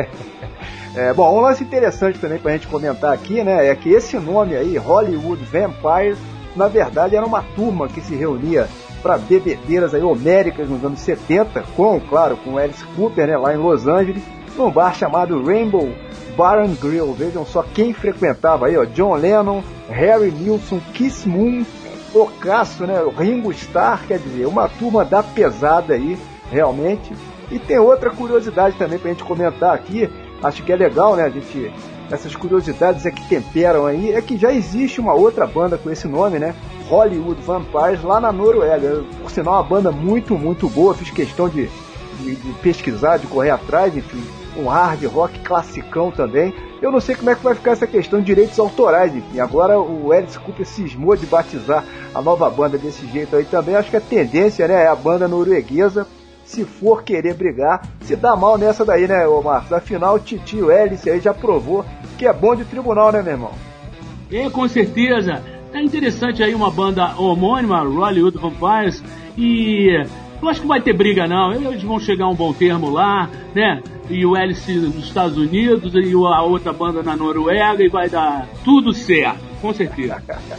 É, bom, um lance interessante também pra gente comentar aqui, né, é que esse nome aí, Hollywood Vampires, na verdade era uma turma que se reunia para bebedeiras aí homéricas nos anos setenta, com, claro, com Alice Cooper, né, lá em Los Angeles, num bar chamado Rainbow Bar and Grill. Vejam só quem frequentava aí, ó, John Lennon, Harry Nilsson, Kiss Moon, Ocasso, né, Ringo Starr, quer dizer, uma turma da pesada aí, realmente. E tem outra curiosidade também pra gente comentar aqui, acho que é legal, né, a gente, essas curiosidades é que temperam aí, é que já existe uma outra banda com esse nome, né, Hollywood Vampires, lá na Noruega. Por sinal, uma banda muito, muito boa, fiz questão de, de, de pesquisar, de correr atrás, enfim, um hard rock classicão também. Eu não sei como é que vai ficar essa questão de direitos autorais, enfim, agora o Alice Cooper cismou de batizar a nova banda desse jeito aí também. Acho que a tendência, né, é a banda norueguesa, se for querer brigar, se dá mal nessa daí, né, ô Marcos? Afinal, o titio Alice aí já provou que é bom de tribunal, né, meu irmão? É, com certeza. É interessante aí uma banda homônima, Hollywood Vampires, e eu acho que vai ter briga não, eles vão chegar a um bom termo lá, né, e o Alice nos Estados Unidos e a outra banda na Noruega, e vai dar tudo certo, com certeza.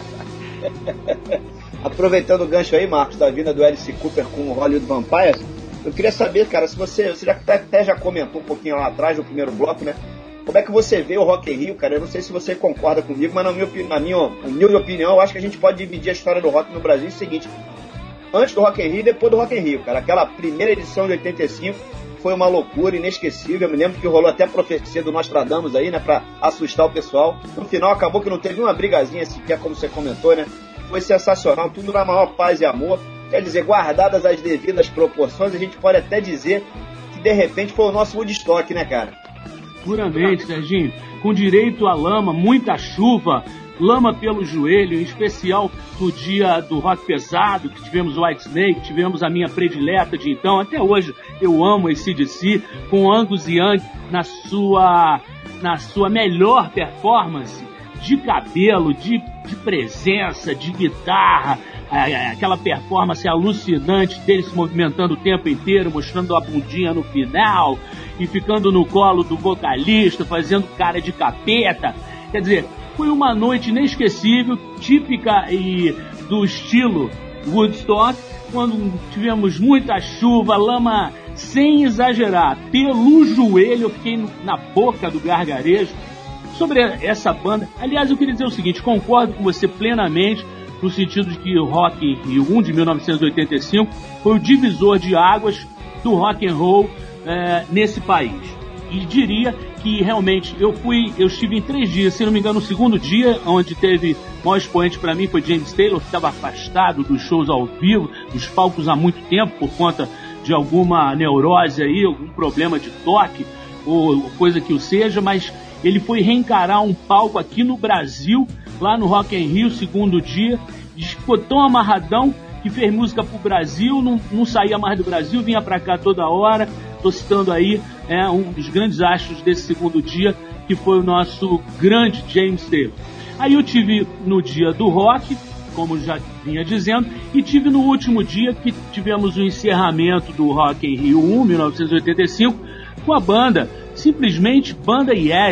Aproveitando o gancho aí, Marcos, da vinda do Alice Cooper com o Hollywood Vampires, eu queria saber, cara, se você, você já, até já comentou um pouquinho lá atrás, no primeiro bloco, né, como é que você vê o Rock in Rio, cara? Eu não sei se você concorda comigo, mas na minha, na minha humilde opinião, eu acho que a gente pode dividir a história do rock no Brasil em seguinte: antes do Rock in Rio e depois do Rock in Rio, cara. Aquela primeira edição de oitenta e cinco foi uma loucura inesquecível. Eu me lembro que rolou até a profecia do Nostradamus aí, né, pra assustar o pessoal. No final acabou que não teve uma brigazinha sequer, como você comentou, né? Foi sensacional, tudo na maior paz e amor. Quer dizer, guardadas as devidas proporções, a gente pode até dizer que de repente foi o nosso Woodstock, né, cara? Puramente, Serginho, com direito à lama, muita chuva, lama pelo joelho, em especial no dia do rock pesado, que tivemos o Whitesnake, tivemos a minha predileta de então, até hoje eu amo esse A C D C, com Angus Young na sua, na sua melhor performance, de cabelo, de, de presença, de guitarra, aquela performance alucinante dele se movimentando o tempo inteiro, mostrando a bundinha no final e ficando no colo do vocalista, fazendo cara de capeta. Quer dizer, foi uma noite inesquecível, típica e do estilo Woodstock, quando tivemos muita chuva, lama, sem exagerar, pelo joelho. Eu fiquei na boca do gargarejo sobre essa banda. Aliás, eu queria dizer o seguinte, concordo com você plenamente, no sentido de que o Rock in Rio um de mil novecentos e oitenta e cinco foi o divisor de águas do rock and roll é, nesse país. E diria que realmente eu fui, eu estive em três dias, se não me engano, no segundo dia, onde teve o maior expoente para mim foi James Taylor, que estava afastado dos shows ao vivo, dos palcos há muito tempo, por conta de alguma neurose aí, algum problema de toque, ou coisa que o seja, mas ele foi reencarar um palco aqui no Brasil, lá no Rock in Rio, segundo dia, ficou tão amarradão que fez música pro Brasil, não, não saía mais do Brasil, vinha pra cá toda hora. Tô citando aí é, um dos grandes astros desse segundo dia, que foi o nosso grande James Taylor. Aí eu tive no dia do rock, como já vinha dizendo, e tive no último dia que tivemos o encerramento do Rock in Rio um, mil novecentos e oitenta e cinco, com a banda, simplesmente banda Yes,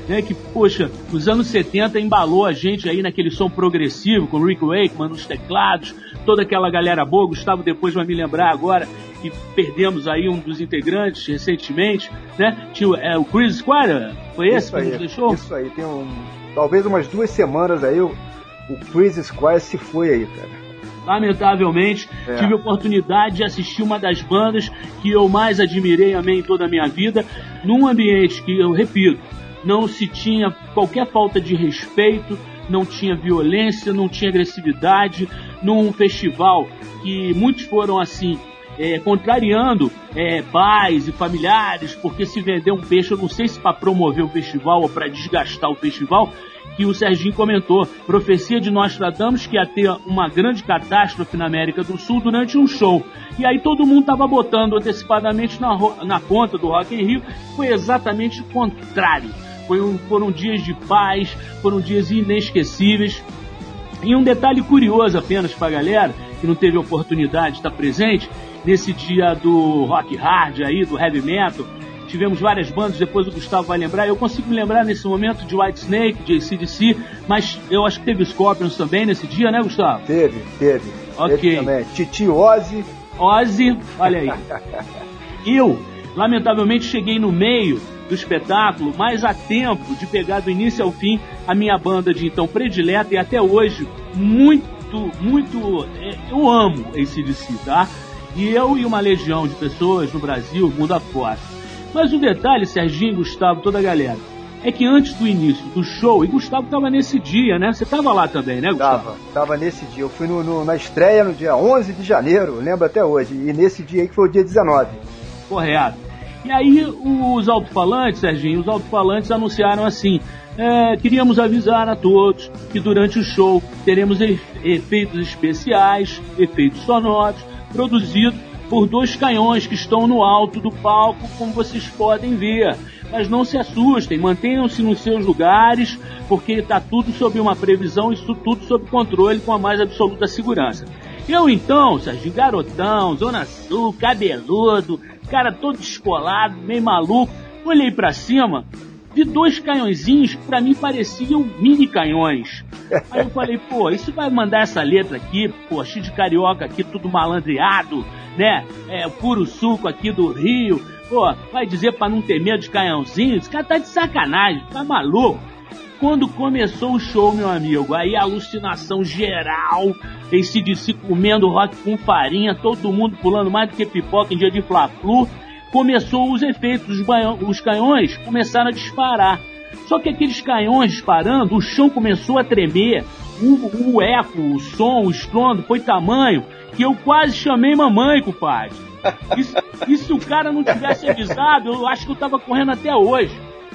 né, que, poxa, nos anos setenta embalou a gente aí naquele som progressivo, com Rick Wakeman nos teclados, toda aquela galera boa. Gustavo depois vai me lembrar agora que perdemos aí um dos integrantes recentemente, né? Tinha é, o Chris Squire, foi esse isso que aí, nos deixou? Isso aí, tem um, talvez umas duas semanas aí, o, o Chris Squire se foi aí, cara. Lamentavelmente, é. tive a oportunidade de assistir uma das bandas que eu mais admirei e amei em toda a minha vida, num ambiente que, eu repito, não se tinha qualquer falta de respeito, não tinha violência, não tinha agressividade, num festival que muitos foram assim, é, contrariando é, pais e familiares, porque se vender um peixe, eu não sei se para promover o festival ou para desgastar o festival, que o Serginho comentou, profecia de Nostradamus que ia ter uma grande catástrofe na América do Sul durante um show. E aí todo mundo estava botando antecipadamente na, na conta do Rock in Rio, foi exatamente o contrário. Foi um, foram dias de paz, foram dias inesquecíveis. E um detalhe curioso apenas para a galera, que não teve oportunidade de estar presente, nesse dia do rock hard aí, do heavy metal, tivemos várias bandas, depois o Gustavo vai lembrar, eu consigo me lembrar nesse momento de Whitesnake, de A C D C, mas eu acho que teve Scorpions também nesse dia, né, Gustavo? Teve, teve. Ok. Teve também. Titi Ozzy. Ozzy, olha aí. Eu, lamentavelmente, cheguei no meio do espetáculo, mas a tempo de pegar do início ao fim a minha banda de então predileta e até hoje muito, muito, é, eu amo A C D C, tá? E eu e uma legião de pessoas no Brasil, mundo afora. Mas o detalhe, Serginho, Gustavo, toda a galera, é que antes do início do show, e Gustavo estava nesse dia, né? Você estava lá também, né, Gustavo? Tava, tava nesse dia. Eu fui no, no, na estreia no dia onze de janeiro, lembro até hoje, e nesse dia aí que foi o dia dezenove. Correto. E aí os alto-falantes, Serginho, os alto-falantes anunciaram assim, é, queríamos avisar a todos que durante o show teremos efeitos especiais, efeitos sonoros, produzidos por dois canhões que estão no alto do palco, como vocês podem ver. Mas não se assustem, mantenham-se nos seus lugares, porque está tudo sob uma previsão, isso tudo sob controle, com a mais absoluta segurança. Eu então, Serginho, garotão, Zona Sul, cabeludo, cara todo descolado, meio maluco, olhei pra cima, vi dois canhõezinhos que pra mim pareciam mini canhões. Aí eu falei, pô, isso vai mandar essa letra aqui, pô, cheio de carioca aqui, tudo malandreado, né? É, puro suco aqui do Rio, pô, vai dizer pra não ter medo de canhãozinho? Esse cara tá de sacanagem, tá maluco? Quando começou o show, meu amigo, aí a alucinação geral, A C D C comendo rock com farinha, todo mundo pulando mais do que pipoca em dia de Fla-Flu, começou os efeitos, os, banho, os canhões começaram a disparar. Só que aqueles canhões disparando, o chão começou a tremer, o, o eco, o som, o estrondo foi tamanho que eu quase chamei mamãe, compadre. E, e se o cara não tivesse avisado, eu acho que eu tava correndo até hoje.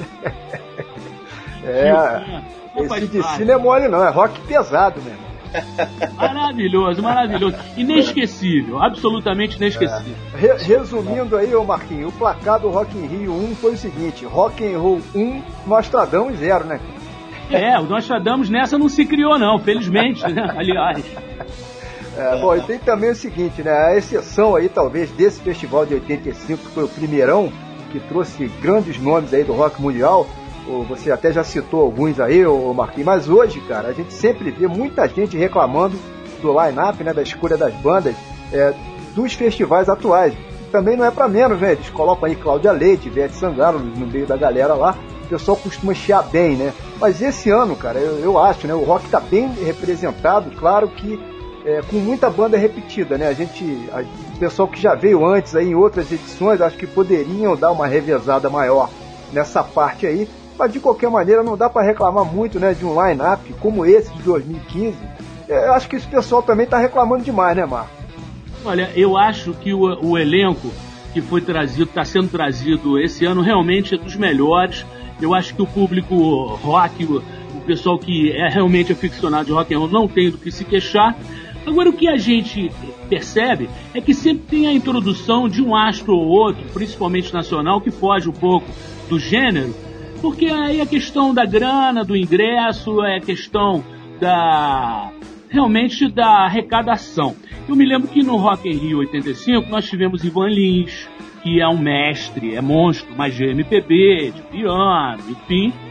É, esse de si não é mole não, é rock pesado mesmo. Maravilhoso, maravilhoso. Inesquecível, absolutamente inesquecível. É. Re- resumindo aí, ô Marquinhos, o placar do Rock in Rio um foi o seguinte: Rock and Roll um, Nostradamus zero, né? É, o Nostradamus nessa não se criou não, felizmente, né? Aliás. É, bom, e tem também o seguinte, né? A exceção aí, talvez, desse festival de oitenta e cinco, que foi o primeirão, que trouxe grandes nomes aí do rock mundial. Você até já citou alguns aí, ô Marquinhos, mas hoje, cara, a gente sempre vê muita gente reclamando do line-up, né, da escolha das bandas, é, dos festivais atuais. Também não é pra menos, né? Eles colocam aí Cláudia Leite, Ivete Sangalo no meio da galera lá. O pessoal costuma chiar bem, né? Mas esse ano, cara, eu, eu acho, né? O rock tá bem representado, claro que é, com muita banda repetida, né? A gente, a, o pessoal que já veio antes aí em outras edições, acho que poderiam dar uma revezada maior nessa parte aí. Mas de qualquer maneira não dá para reclamar muito, né, de um line-up como esse de dois mil e quinze. É, eu acho que esse pessoal também está reclamando demais, né, Marcos? Olha, eu acho que o, o elenco que foi trazido, está sendo trazido esse ano, realmente é dos melhores. Eu acho que o público rock, o, o pessoal que é realmente aficionado de rock and roll, não tem do que se queixar. Agora, o que a gente percebe é que sempre tem a introdução de um astro ou outro, principalmente nacional, que foge um pouco do gênero. Porque aí a questão da grana, do ingresso, é a questão da, realmente da arrecadação. Eu me lembro que no Rock in Rio oitenta e cinco nós tivemos Ivan Lins, que é um mestre, é monstro, mas de M P B, de piano, enfim.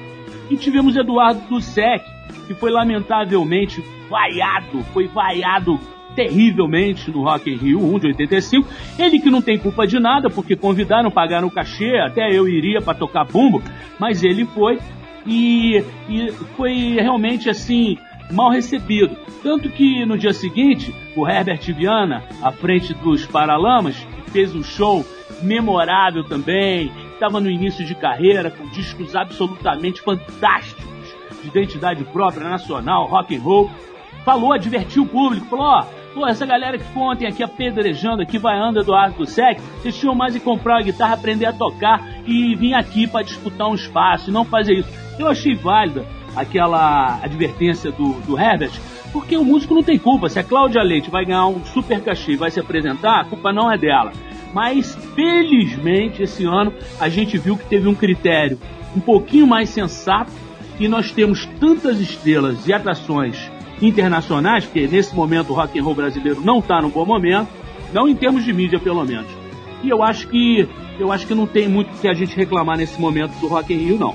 E tivemos Eduardo Dussek, que foi lamentavelmente vaiado, foi vaiado terrivelmente no Rock in Rio um de oitenta e cinco. Ele que não tem culpa de nada, porque convidaram, pagaram o cachê, até eu iria para tocar bumbo, mas ele foi e, e foi realmente assim mal recebido. Tanto que no dia seguinte, o Herbert Viana, à frente dos Paralamas, fez um show memorável também, estava no início de carreira, com discos absolutamente fantásticos, de identidade própria, nacional, rock and roll. Falou, advertiu o público, falou, ó, pô, essa galera que ficou ontem aqui apedrejando, aqui vaiando Eduardo Dussek, vocês tinham mais que comprar uma guitarra, aprender a tocar e vir aqui para disputar um espaço, e não fazer isso. Eu achei válida aquela advertência do, do Herbert, porque o músico não tem culpa. Se a Cláudia Leite vai ganhar um super cachê e vai se apresentar, a culpa não é dela. Mas, felizmente, esse ano, a gente viu que teve um critério um pouquinho mais sensato, e nós temos tantas estrelas e atrações internacionais, porque nesse momento o rock and roll brasileiro não está no bom momento, não em termos de mídia, pelo menos. E eu acho que eu acho que não tem muito que a gente reclamar nesse momento do Rock in Rio, não.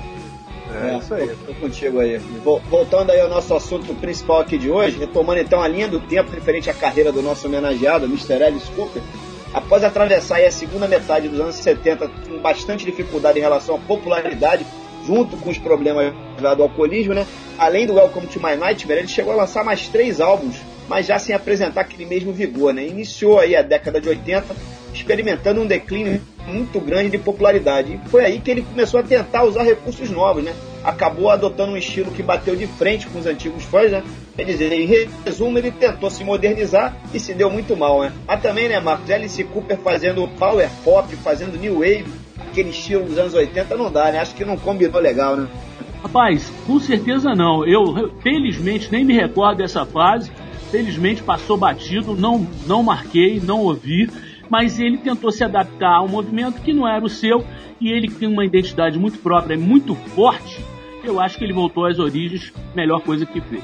É, isso aí, tô contigo aí. Voltando aí ao nosso assunto principal aqui de hoje, retomando então a linha do tempo referente à carreira do nosso homenageado, mister Alice Cooper. Após atravessar aí a segunda metade dos anos setenta com bastante dificuldade em relação à popularidade, junto com os problemas do alcoolismo, né? Além do Welcome to My Nightmare, ele chegou a lançar mais três álbuns, mas já sem apresentar aquele mesmo vigor, né? Iniciou aí a década de oitenta, experimentando um declínio muito grande de popularidade. E foi aí que ele começou a tentar usar recursos novos, né? Acabou adotando um estilo que bateu de frente com os antigos fãs, né? Quer dizer, em resumo, ele tentou se modernizar e se deu muito mal, né? Mas também, né, Marcos, Alice Cooper fazendo power pop, fazendo new wave, aquele estilo dos anos oitenta, não dá, né? Acho que não combinou legal, né? Rapaz, com certeza não. Eu, felizmente, nem me recordo dessa fase. Felizmente passou batido, não, não marquei, não ouvi. Mas ele tentou se adaptar a um movimento que não era o seu, e ele tem uma identidade muito própria, muito forte. Eu acho que ele voltou às origens, melhor coisa que fez.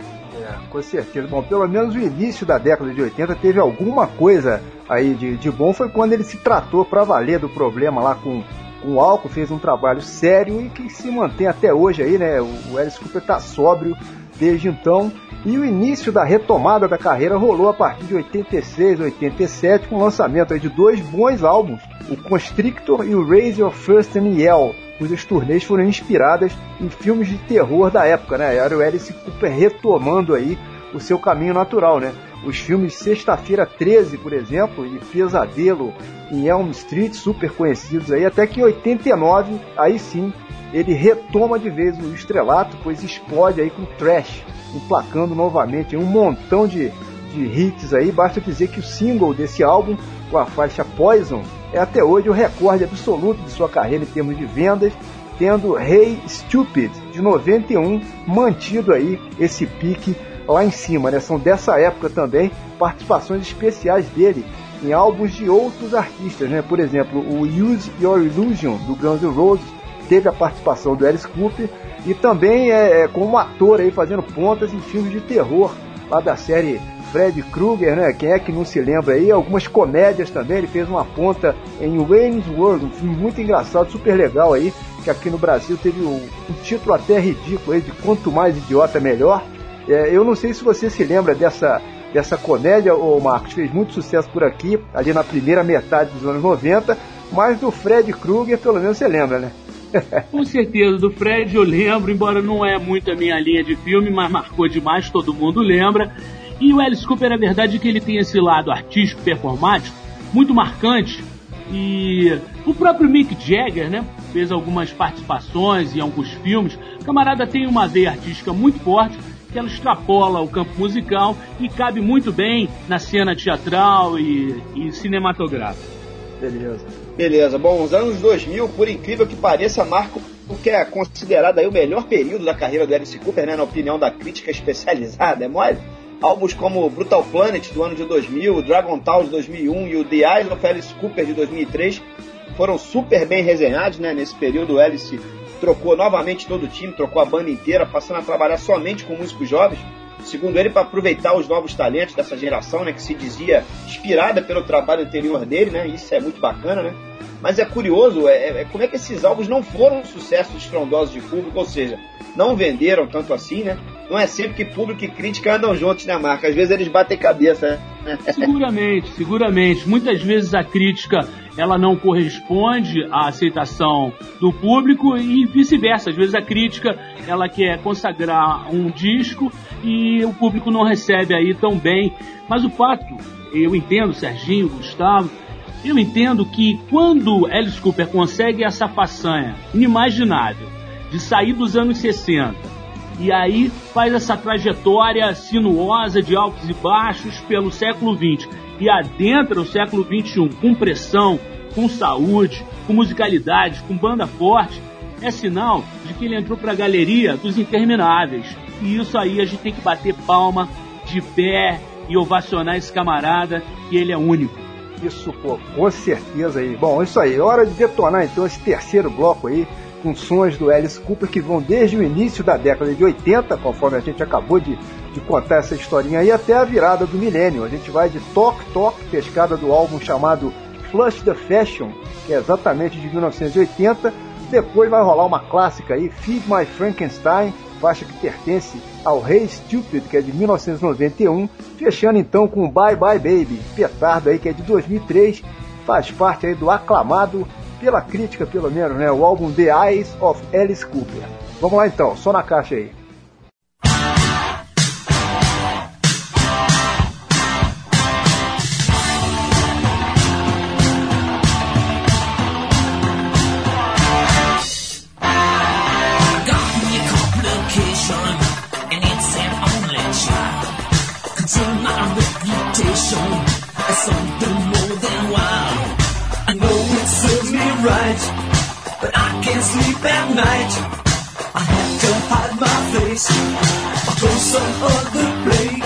É, com certeza. Bom, pelo menos o início da década de oitenta teve alguma coisa aí de, de bom, foi quando ele se tratou para valer do problema lá com, com o álcool, fez um trabalho sério e que se mantém até hoje aí, né? O, o Alice Cooper tá sóbrio desde então. E o início da retomada da carreira rolou a partir de oitenta e seis, oitenta e sete, com o lançamento aí de dois bons álbuns, o Constrictor e o Raise Your Fist and Yell, cujas turnês foram inspiradas em filmes de terror da época, né? Era o Alice Cooper retomando aí o seu caminho natural, né? Os filmes Sexta-feira treze, por exemplo, e Pesadelo em Elm Street, super conhecidos aí, até que em oitenta e nove, aí sim, ele retoma de vez o estrelato, pois explode aí com Trash, emplacando novamente um montão de, de hits aí. Basta dizer que o single desse álbum, com a faixa Poison, é até hoje o recorde absoluto de sua carreira em termos de vendas, tendo Hey Stupid, de noventa e um, mantido aí esse pique lá em cima, né? São dessa época também participações especiais dele em álbuns de outros artistas, né? Por exemplo, o Use Your Illusion, do Guns N' Roses, teve a participação do Alice Cooper, e também é, é como ator aí fazendo pontas em filmes de terror lá da série Freddy Krueger, né? Quem é que não se lembra aí? Algumas comédias também, ele fez uma ponta em Wayne's World, um filme muito engraçado, super legal aí, que aqui no Brasil teve um, um título até ridículo aí, de Quanto Mais Idiota Melhor. É, eu não sei se você se lembra dessa, dessa comédia, ô Marcos, fez muito sucesso por aqui, ali na primeira metade dos anos noventa, mas do Freddy Krueger pelo menos você lembra, né? Com certeza, do Fred eu lembro, embora não é muito a minha linha de filme, mas marcou demais, todo mundo lembra. E o Alice Cooper, a verdade é que ele tem esse lado artístico, performático, muito marcante. E o próprio Mick Jagger, né, fez algumas participações em alguns filmes. O camarada tem uma veia artística muito forte, que ela extrapola o campo musical e cabe muito bem na cena teatral e, e cinematográfica. Beleza. Beleza. Bom, os anos dois mil, por incrível que pareça, marcam o que é considerado aí o melhor período da carreira do Alice Cooper, né, na opinião da crítica especializada, é mole? Álbuns como Brutal Planet, do ano de dois mil, Dragon Town, de dois mil e um, e o The Eyes of Alice Cooper, de dois mil e três, foram super bem resenhados, né? Nesse período, o Alice trocou novamente todo o time, trocou a banda inteira, passando a trabalhar somente com músicos jovens. segundo ele, para aproveitar os novos talentos dessa geração, né, que se dizia inspirada pelo trabalho anterior dele, né, isso é muito bacana, né, mas é curioso é, é como é que esses álbuns não foram sucessos estrondosos de público, ou seja, não venderam tanto assim, né, não é sempre que público e crítica andam juntos, né, Marca, às vezes eles batem cabeça, né? Seguramente, seguramente, muitas vezes a crítica ela não corresponde à aceitação do público e vice-versa. Às vezes a crítica ela quer consagrar um disco e o público não recebe aí tão bem. Mas o fato, eu entendo, Serginho, Gustavo, eu entendo que quando Alice Cooper consegue essa façanha inimaginável de sair dos anos sessenta e aí faz essa trajetória sinuosa de altos e baixos pelo século vinte e adentra o século vinte e um com pressão, com saúde, com musicalidade, com banda forte, é sinal de que ele entrou para a galeria dos intermináveis. E isso aí a gente tem que bater palma de pé e ovacionar esse camarada, que ele é único. Isso, pô, com certeza aí. Bom, isso aí, hora de detonar então esse terceiro bloco aí, com sons do Alice Cooper que vão desde o início da década de oitenta, conforme a gente acabou de, de contar essa historinha aí, até a virada do milênio. A gente vai de Talk Talk, pescada do álbum chamado Flush the Fashion, que é exatamente de mil novecentos e oitenta. Depois vai rolar uma clássica aí, Feed My Frankenstein, faixa que pertence ao Hey Stupid, que é de mil novecentos e noventa e um, fechando então com Bye Bye Baby, petardo aí que é de dois mil e três, faz parte aí do aclamado, pela crítica pelo menos, né, o álbum The Eyes of Alice Cooper. Vamos lá então, só na caixa aí. Right, but I can't sleep at night. I have to hide my face or go some other place.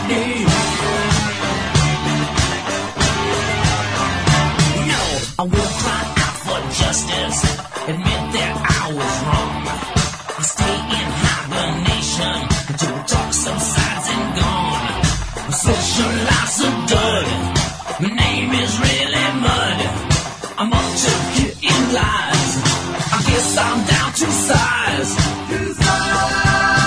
No, I will cry out for justice, admit that I was wrong. I stay in hibernation until the dark subsides and gone. My social life's a dud. My name is really Mud. I'm up to get in lies. I guess I'm down to size. To size.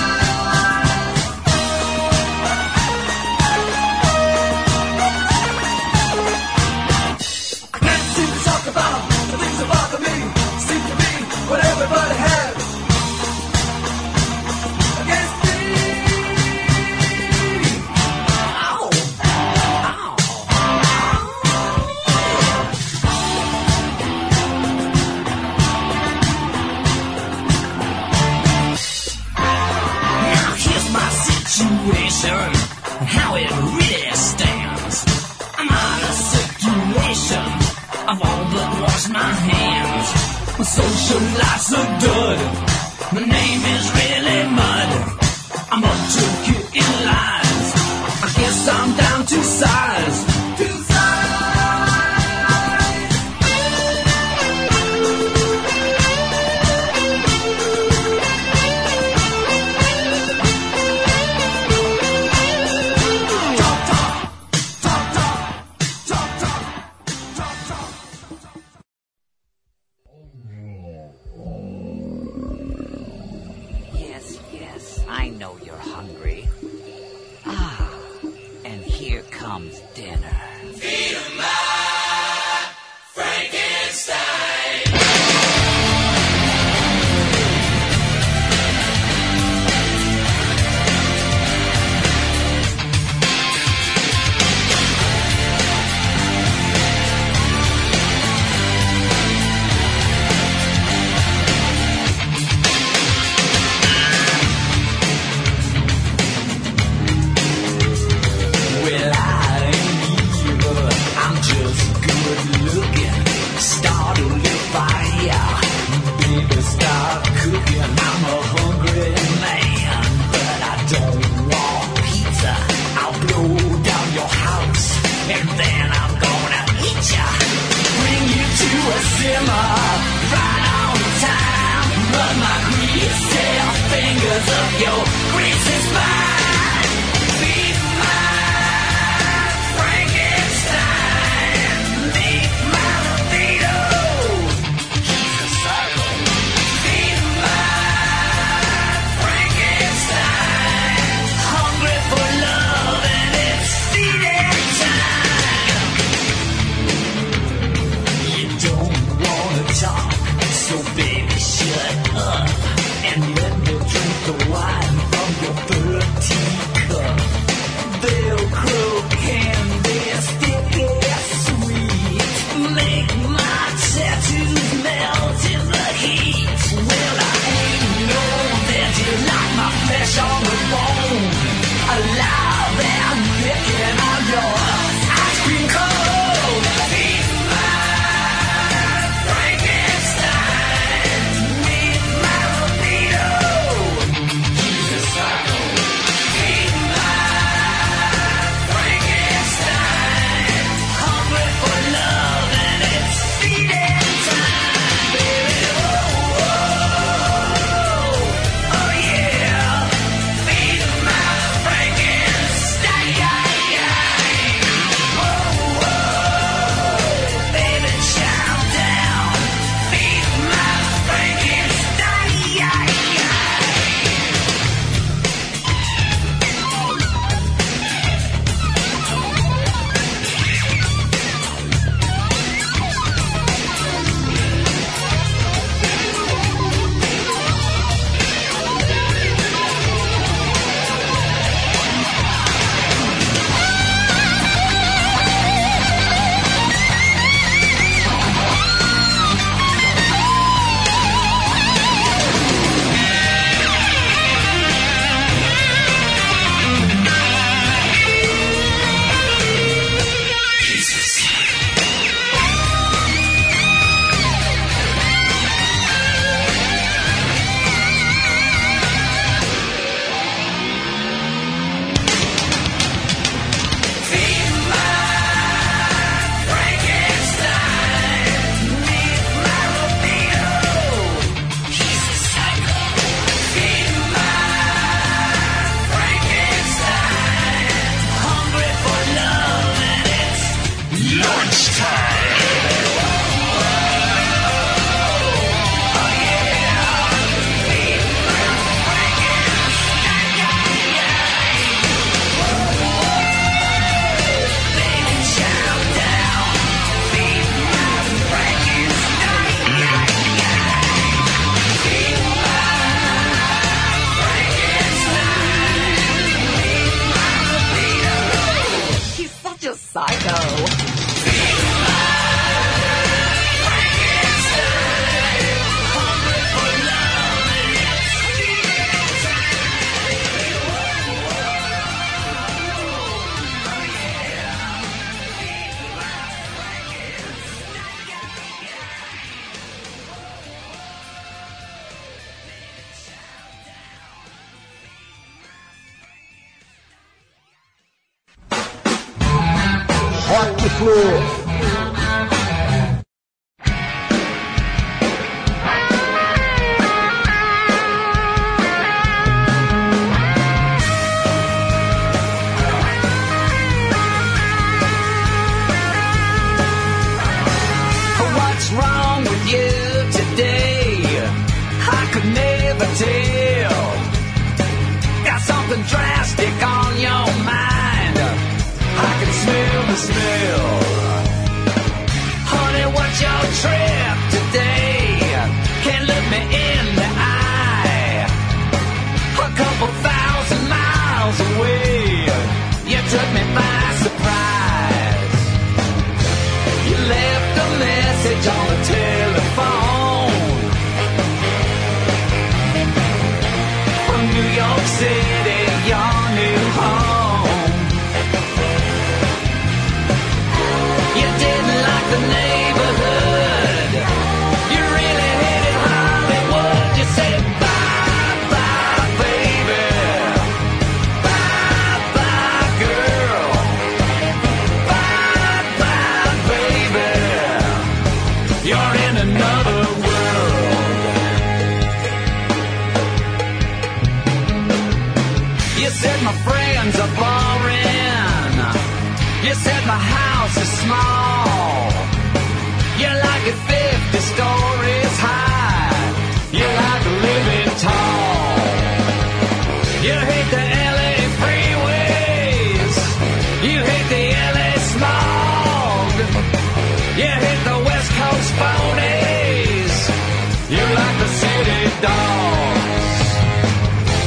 I can't seem to talk about the things that bother me. Seem to be what everybody has against me. Ow. Ow. Situation and how it really stands. I'm out of circulation. I've all but washed my hands. My social life's a dud. My name is really Mud. I'm up to get in lines. I guess I'm down to size. To size. I know you're hungry. Ah, and here comes dinner. Feed 'em my Frankenstein. Of your greasy spine. the wine from your third teacup. Velcro candy, sticky sweet. Make my tattoos melt in the heat. Well, I ain't know that you like my flesh on the bone. Alive and licking on your ice cream cone. Meet my Frankenstein. Meet my libido. He's a psycho. Meet my Frankenstein. Hungry for love and it's feeding time, baby. Oh, oh, oh yeah. Feed my Frankenstein. Oh, oh, baby, chow down. Feed my Frankenstein. He's such a psycho. Rock Flu. What's wrong with you today? I could never tell. Got something drastic on your mind. I can smell the smell. Honey, what's your trip today? Can't look me in the eye. A couple thousand miles away, you took me by surprise. You left a message on the telephone from New York City, your new home. You didn't like the neighborhood. You really hated Hollywood. You said bye bye, baby. Bye bye, girl. Bye bye, baby. You're in another world. You said my friends are boring. You said my house is small. You like it fifty stories high. You like living tall. You hate the L A freeways. You hate the L A smog. You hate the West Coast phonies. You like the city dogs.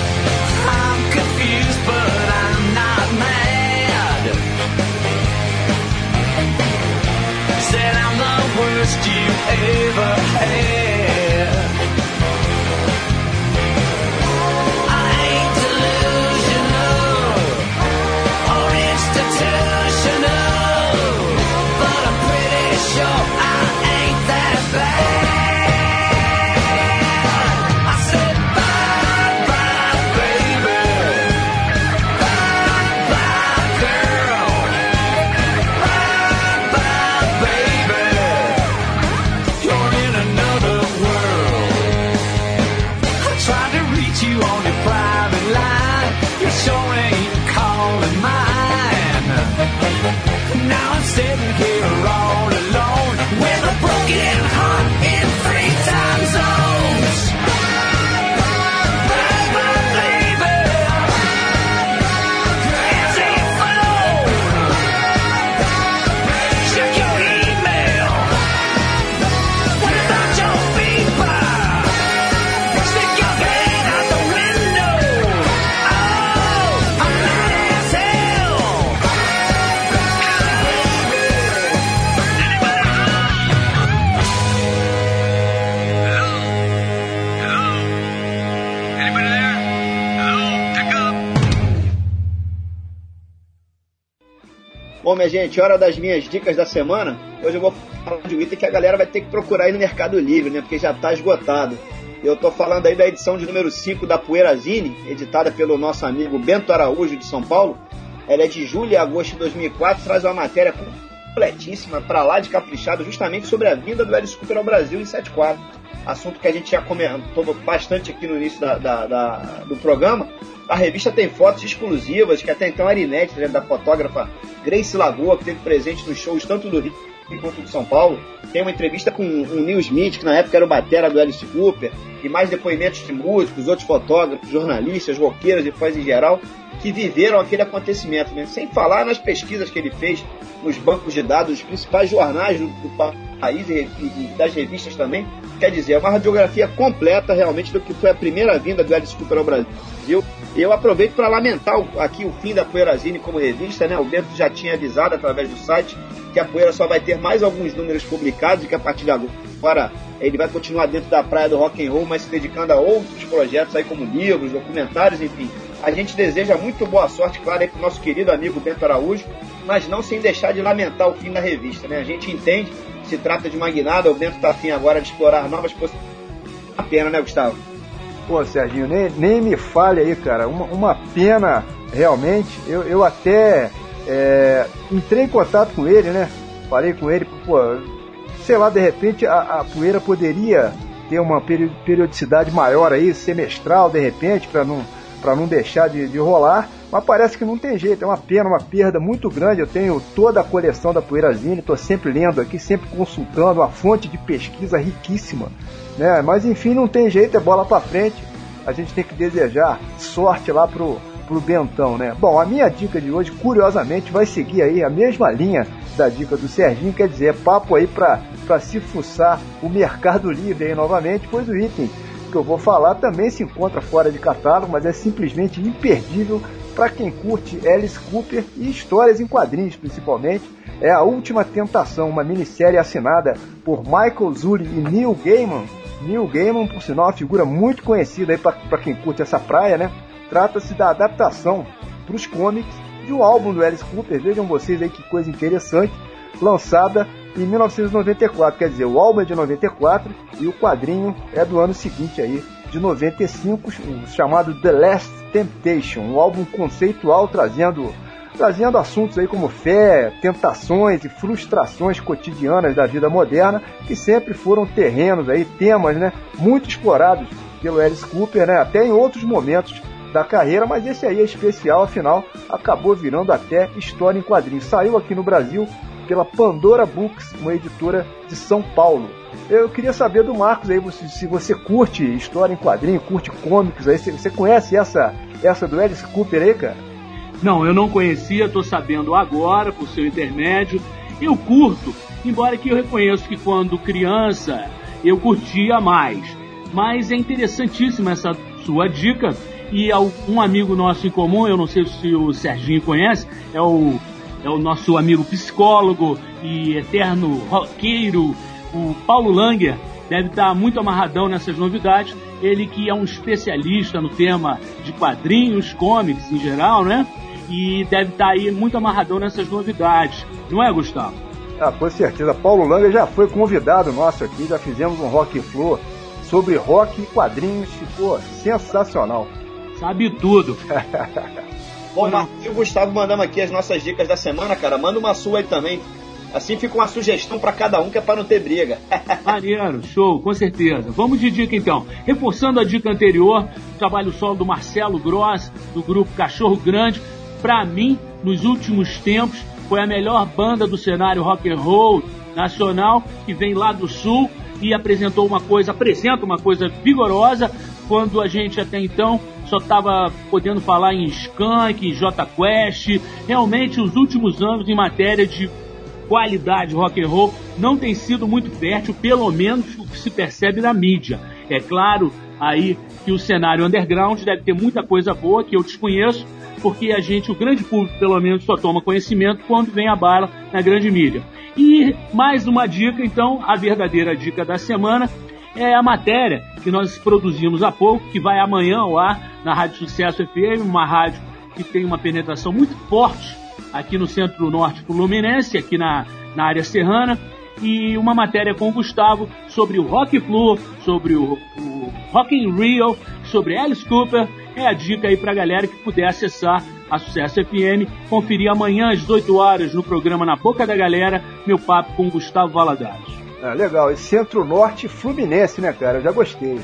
got you on your private line. You sure ain't calling mine. Now I'm sitting here all alone with a broken heart in three time zones. Where's my baby? Answer your phone. Check your email. What about your beeper? Stick your head out the window. Oh, I'm mad as hell. Bom, minha gente, hora das minhas dicas da semana. Hoje eu vou falar de um item que a galera vai ter que procurar aí no Mercado Livre, né? Porque já tá esgotado. Eu tô falando aí da edição de número cinco da Poeirazine, editada pelo nosso amigo Bento Araújo, de São Paulo. Ela é de julho e agosto de dois mil e quatro, traz uma matéria completíssima, pra lá de caprichado, justamente sobre a vinda do Alice Cooper ao Brasil em setenta e quatro. Assunto que a gente já comentou bastante aqui no início da, da, da, do programa. A revista tem fotos exclusivas, que até então era inédita, né, da fotógrafa Grace Lagoa, que teve presente nos shows tanto do Rio quanto de São Paulo. Tem uma entrevista com o Neil Smith, que na época era o batera do Alice Cooper, e mais depoimentos de músicos, outros fotógrafos, jornalistas, roqueiros e fãs em geral, que viveram aquele acontecimento, né? Sem falar nas pesquisas que ele fez nos bancos de dados dos principais jornais do, do país e, e das revistas também. Quer dizer, é uma radiografia completa realmente do que foi a primeira vinda do Alice Cooper ao Brasil. E eu aproveito para lamentar o, aqui o fim da Poeirazine como revista, né? O Bento já tinha avisado através do site que a Poeira só vai ter mais alguns números publicados e que a partir de agora ele vai continuar dentro da praia do rock and roll, mas se dedicando a outros projetos aí como livros, documentários, enfim. A gente deseja muito boa sorte, claro, aí pro nosso querido amigo Bento Araújo, mas não sem deixar de lamentar o fim da revista, né? A gente entende que se trata de uma guinada, o Bento tá afim agora de explorar novas possibilidades. Uma pena, né, Gustavo? Pô, Serginho, nem, nem me fale aí, cara. Uma, uma pena, realmente. Eu, eu até é, entrei em contato com ele, né? Falei com ele, pô, sei lá, de repente a, a Poeira poderia ter uma periodicidade maior aí, semestral, de repente, para não, para não deixar de, de rolar. Mas parece que não tem jeito, é uma pena, uma perda muito grande. Eu tenho toda a coleção da Poeirazine, estou sempre lendo aqui, sempre consultando, uma fonte de pesquisa riquíssima, né? Mas enfim, não tem jeito, é bola para frente. A gente tem que desejar sorte lá pro, pro Bentão, né? Bom, a minha dica de hoje, curiosamente, vai seguir aí a mesma linha da dica do Serginho, quer dizer, é papo aí para se fuçar o Mercado Livre aí novamente, pois o item que eu vou falar também se encontra fora de catálogo, mas é simplesmente imperdível para quem curte Alice Cooper e histórias em quadrinhos, principalmente. É A Última Tentação, uma minissérie assinada por Michael Zulli e Neil Gaiman. Neil Gaiman, por sinal, uma figura muito conhecida aí para quem curte essa praia, né? Trata-se da adaptação para os cómics de um álbum do Alice Cooper, vejam vocês aí que coisa interessante, lançada em mil novecentos e noventa e quatro, quer dizer, o álbum é de noventa e quatro e o quadrinho é do ano seguinte aí, de noventa e cinco, chamado The Last Temptation, um álbum conceitual trazendo, trazendo assuntos aí como fé, tentações e frustrações cotidianas da vida moderna, que sempre foram terrenos aí, temas, né, muito explorados pelo Alice Cooper, né, até em outros momentos da carreira, mas esse aí é especial, afinal, acabou virando até história em quadrinhos. Saiu aqui no Brasil pela Pandora Books, uma editora de São Paulo. Eu queria saber do Marcos aí, se você curte história em quadrinho, curte cômics aí, você conhece essa, essa do Alice Cooper aí, cara? Não, eu não conhecia, estou sabendo agora, por seu intermédio. Eu curto, embora que eu reconheço que quando criança eu curtia mais. Mas é interessantíssima essa sua dica. E um amigo nosso em comum, eu não sei se o Serginho conhece, é o, é o nosso amigo psicólogo e eterno roqueiro, o Paulo Langer, deve estar muito amarradão nessas novidades. Ele que é um especialista no tema de quadrinhos, comics em geral, né? E deve estar aí muito amarradão nessas novidades. Não é, Gustavo? Ah, com certeza. Paulo Langer já foi convidado nosso aqui, já fizemos um Rock Flow sobre rock e quadrinhos, ficou sensacional. Sabe tudo. Bom, Marcos e o Gustavo mandamos aqui as nossas dicas da semana, cara. Manda uma sua aí também. Assim fica uma sugestão para cada um, que é para não ter briga. Maneiro, show, com certeza. Vamos de dica então. Reforçando a dica anterior, trabalho solo do Marcelo Gross, do grupo Cachorro Grande. Para mim, nos últimos tempos, foi a melhor banda do cenário rock and roll nacional, que vem lá do Sul e apresentou uma coisa, apresenta uma coisa vigorosa, quando a gente até então só estava podendo falar em Skank, Jota Quest. Realmente, os últimos anos em matéria de qualidade rock and roll não tem sido muito fértil, pelo menos o que se percebe na mídia. É claro aí que o cenário underground deve ter muita coisa boa que eu desconheço, porque a gente, o grande público, pelo menos, só toma conhecimento quando vem a bala na grande mídia. E mais uma dica, então, a verdadeira dica da semana é a matéria que nós produzimos há pouco, que vai amanhã ao ar na Rádio Sucesso F M, uma rádio que tem uma penetração muito forte aqui no centro-norte fluminense, aqui na, na área serrana, e uma matéria com o Gustavo sobre o Rock Flu, sobre o, o Rock in Rio, sobre Alice Cooper. É a dica aí pra galera que puder acessar a Sucesso F M, conferir amanhã às dezoito horas no programa Na Boca da Galera, meu papo com o Gustavo Valadares. Ah, legal, e centro-norte fluminense, né, cara? Eu já gostei.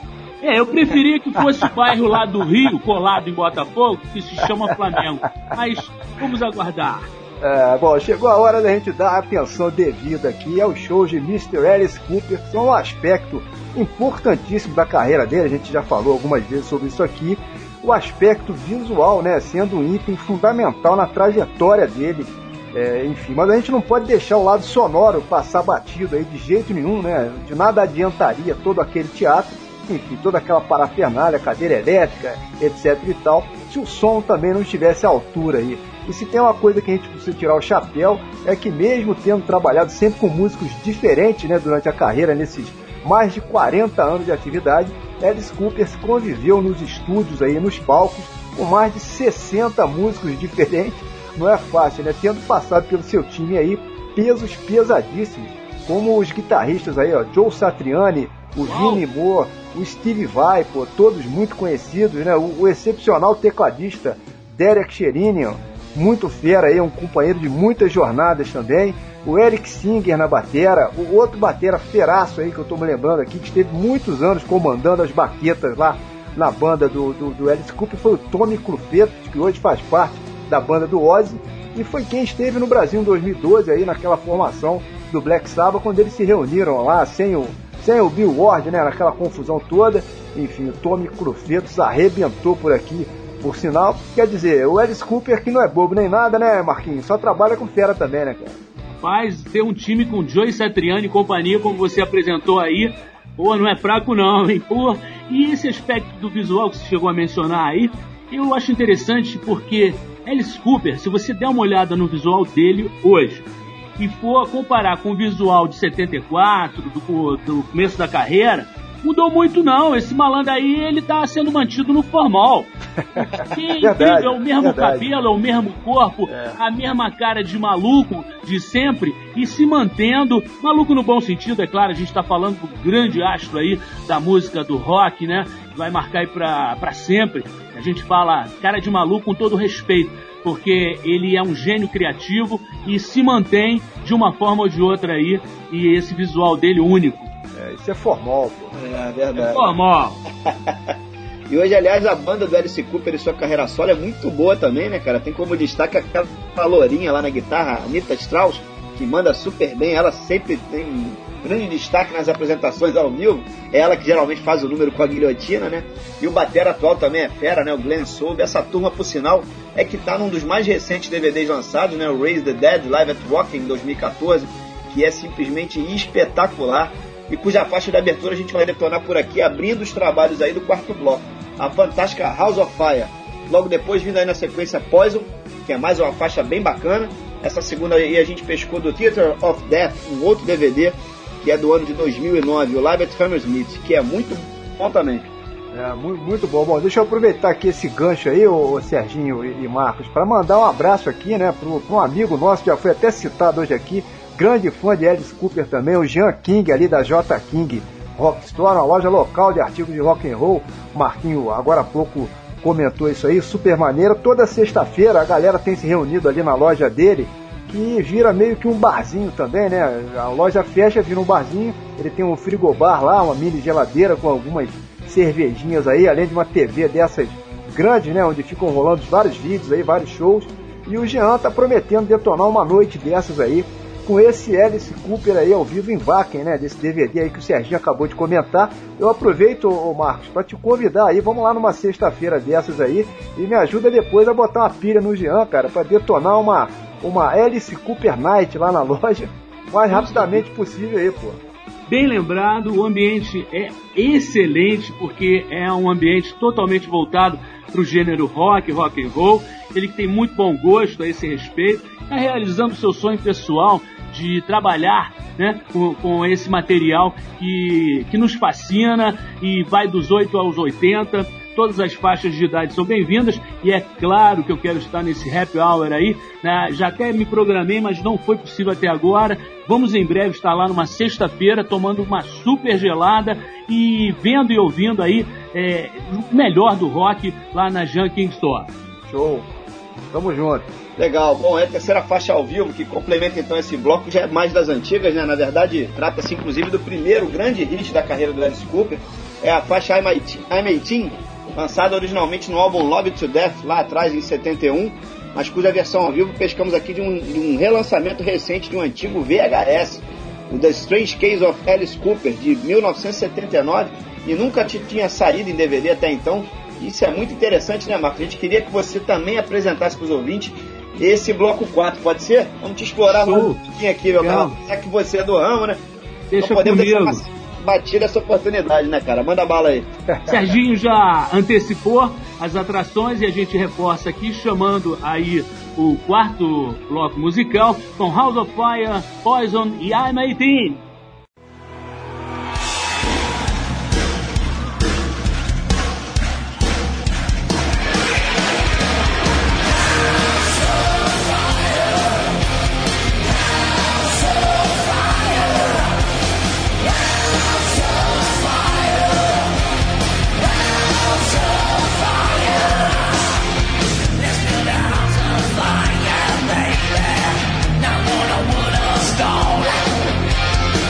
É, eu preferia que fosse o bairro lá do Rio, colado em Botafogo, que se chama Flamengo. Mas vamos aguardar. É, bom, chegou a hora da gente dar a atenção devida aqui aos shows de mister Alice Cooper, que são um aspecto importantíssimo da carreira dele. A gente já falou algumas vezes sobre isso aqui. O aspecto visual, né, sendo um item fundamental na trajetória dele. É, enfim, mas a gente não pode deixar o lado sonoro passar batido aí de jeito nenhum, né? De nada adiantaria todo aquele teatro, enfim, toda aquela parafernália, cadeira elétrica, etc e tal, se o som também não estivesse à altura aí. E se tem uma coisa que a gente precisa tirar o chapéu, é que mesmo tendo trabalhado sempre com músicos diferentes, né, durante a carreira, nesses mais de quarenta anos de atividade, Alice Cooper conviveu nos estúdios aí, nos palcos, com mais de sessenta músicos diferentes. Não é fácil, né? Tendo passado pelo seu time aí pesos pesadíssimos, como os guitarristas aí, ó, Joe Satriani, o Vinnie Moore, o Steve Vai, pô, todos muito conhecidos, né? O, o excepcional tecladista Derek Sherinian, muito fera aí, um companheiro de muitas jornadas também. O Eric Singer na batera, o outro batera feraço aí que eu tô me lembrando aqui, que esteve muitos anos comandando as baquetas lá na banda do, do, do Alice Cooper, foi o Tommy Clufeto, que hoje faz parte da banda do Ozzy, e foi quem esteve no Brasil em dois mil e doze, aí naquela formação do Black Sabbath, quando eles se reuniram lá, sem o, sem o Bill Ward, né, naquela confusão toda. Enfim, o Tommy Clufeto arrebentou por aqui, por sinal. Quer dizer, o Alice Cooper, que não é bobo nem nada, né, Marquinhos? Só trabalha com fera também, né, cara? Faz ter um time com Joe Satriani e companhia, como você apresentou aí, pô, não é fraco não, hein, pô. E esse aspecto do visual que você chegou a mencionar aí, eu acho interessante porque Alice Cooper, se você der uma olhada no visual dele hoje e for comparar com o visual de setenta e quatro, do, do começo da carreira, mudou muito não. Esse malandro aí, ele tá sendo mantido no formal. Que incrível, é o mesmo verdade. Cabelo, é o mesmo corpo, é. A mesma cara de maluco de sempre e se mantendo, maluco no bom sentido, é claro, a gente tá falando do grande astro aí da música do rock, né, vai marcar aí pra, pra sempre. A gente fala cara de maluco com todo respeito, porque ele é um gênio criativo e se mantém de uma forma ou de outra aí, e esse visual dele único. É, isso é formal, pô. É, verdade. É formal. E hoje, aliás, a banda do Alice Cooper e sua carreira solo é muito boa também, né, cara? Tem como destaque aquela lourinha lá na guitarra, a Anita Strauss, que manda super bem. Ela sempre tem grande destaque nas apresentações ao vivo. É ela que geralmente faz o número com a guilhotina, né? E o batera atual também é fera, né? O Glenn Soube. Essa turma, por sinal, é que tá num dos mais recentes D V Ds lançados, né? O Raise the Dead, Live at Rock, em dois mil e catorze, que é simplesmente espetacular. E cuja faixa de abertura a gente vai detonar por aqui, abrindo os trabalhos aí do quarto bloco. A fantástica House of Fire. Logo depois, vindo aí na sequência Poison, que é mais uma faixa bem bacana. Essa segunda aí a gente pescou do Theater of Death, um outro D V D, que é do ano de dois mil e nove, o Live at Hammersmith, que é muito bom também. É, muito, muito bom. Bom, deixa eu aproveitar aqui esse gancho aí, ô, ô Serginho e, e Marcos, para mandar um abraço aqui, né, para um amigo nosso, que já foi até citado hoje aqui, grande fã de Alice Cooper também, o Jean King ali da J King Rock Store, uma loja local de artigos de rock and roll. Marquinho agora há pouco comentou isso aí, super maneiro. Toda sexta-feira a galera tem se reunido ali na loja dele, que vira meio que um barzinho também, né? A loja fecha, vira um barzinho, ele tem um frigobar lá, uma mini geladeira com algumas cervejinhas aí, além de uma T V dessas grandes, né? Onde ficam rolando vários vídeos aí, vários shows. E o Jean tá prometendo detonar uma noite dessas aí, com esse Alice Cooper aí ao vivo em Wacken, né? Desse D V D aí que o Serginho acabou de comentar. Eu aproveito, ô Marcos, para te convidar aí, vamos lá numa sexta-feira dessas aí, e me ajuda depois a botar uma pilha no Jean, cara, para detonar uma, uma Alice Cooper Night lá na loja, o mais rapidamente possível aí, pô. Bem lembrado, o ambiente é excelente, porque é um ambiente totalmente voltado para o gênero rock, rock and roll. Ele que tem muito bom gosto a esse respeito, está realizando seu sonho pessoal de trabalhar, né, com, com esse material que, que nos fascina e vai dos oito aos oitenta. Todas as faixas de idade são bem-vindas e é claro que eu quero estar nesse happy hour aí, né? Já até me programei, mas não foi possível até agora. Vamos em breve estar lá numa sexta-feira tomando uma super gelada e vendo e ouvindo aí é, o melhor do rock lá na Junkin Store. Show! Tamo junto! Legal, bom, é a terceira faixa ao vivo que complementa então esse bloco, já é mais das antigas, né? Na verdade, trata-se inclusive do primeiro grande hit da carreira do Alice Cooper, é a faixa I'm eighteen, lançada originalmente no álbum Love to Death, lá atrás em setenta e um, mas cuja versão ao vivo pescamos aqui de um, de um relançamento recente de um antigo V H S, o The Strange Case of Alice Cooper, de mil novecentos e setenta e nove, e nunca tinha saído em D V D até então. Isso é muito interessante, né, Marcos? A gente queria que você também apresentasse para os ouvintes esse bloco quatro, pode ser? Vamos te explorar mais um pouquinho aqui, meu cara. Já que você é do ramo, né? Deixa não podemos comigo. deixar batida essa oportunidade, né, cara? Manda bala aí. Serginho já antecipou as atrações e a gente reforça aqui, chamando aí o quarto bloco musical com House of Fire, Poison e I'm eighteen. Now what I would have stole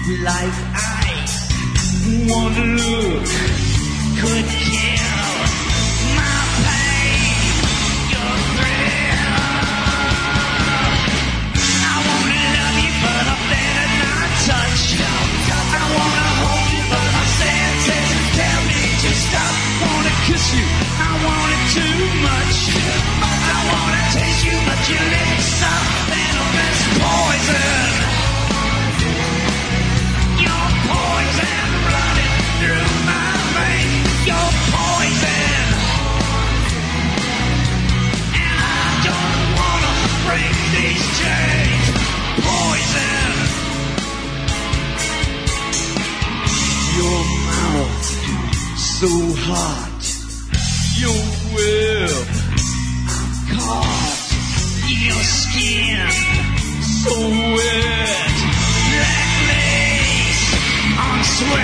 like ice. One look could kill my pain, your thrill. I wanna love you, but I better not touch. I wanna hold you, but my senses tell me to stop. Wanna kiss you, I want it too much. I wanna taste you, but your lips are venomous poison. You're poison running through my veins. You're poison, and I don't wanna break these chains. Poison. Your mouth so hot. Your whip, I'm caught in your skin, so wet, like lace on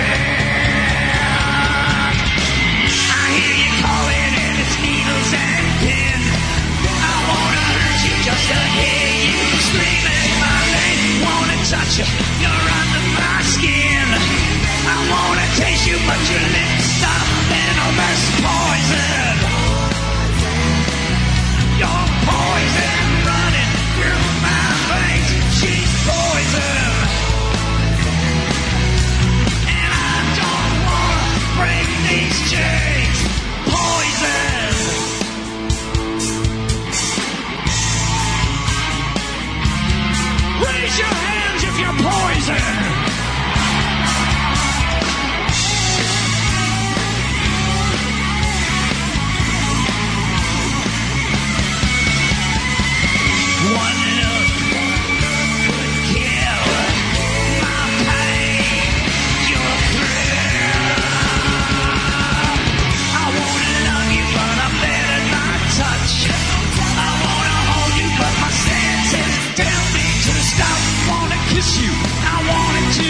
sweat. I hear you calling and it's needles and pin. I wanna hurt you just to hear you screaming my name. Wanna touch you, you're under my skin. I wanna taste you, but your lips are venomous poison. You're poison running through my veins. She's poison, and I don't wanna break these chains. Poison. Raise your hands if you're poison. One look could kill my pain, your thrill. I wanna love you, but I better not touch. I wanna hold you, but my senses tell me to stop. Wanna kiss you, I want it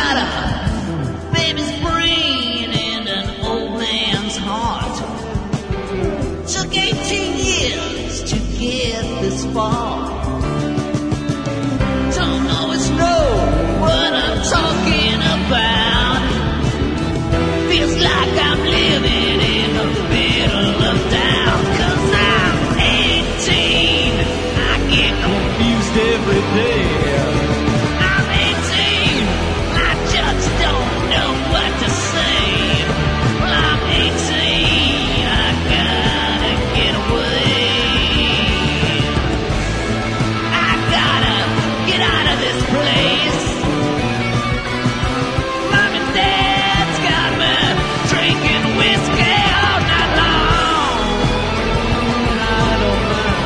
got a baby's brain and an old man's heart. Took eighteen years to get this far. Don't always know what I'm talking about. Feels like I'm living in the middle of town. 'Cause I'm eighteen, I get confused every day. I'm eighteen, I just don't know what to say. Well, I'm eighteen, I gotta get away. I gotta get out of this place. Mom and Dad's got me drinking whiskey all night long. I don't mind.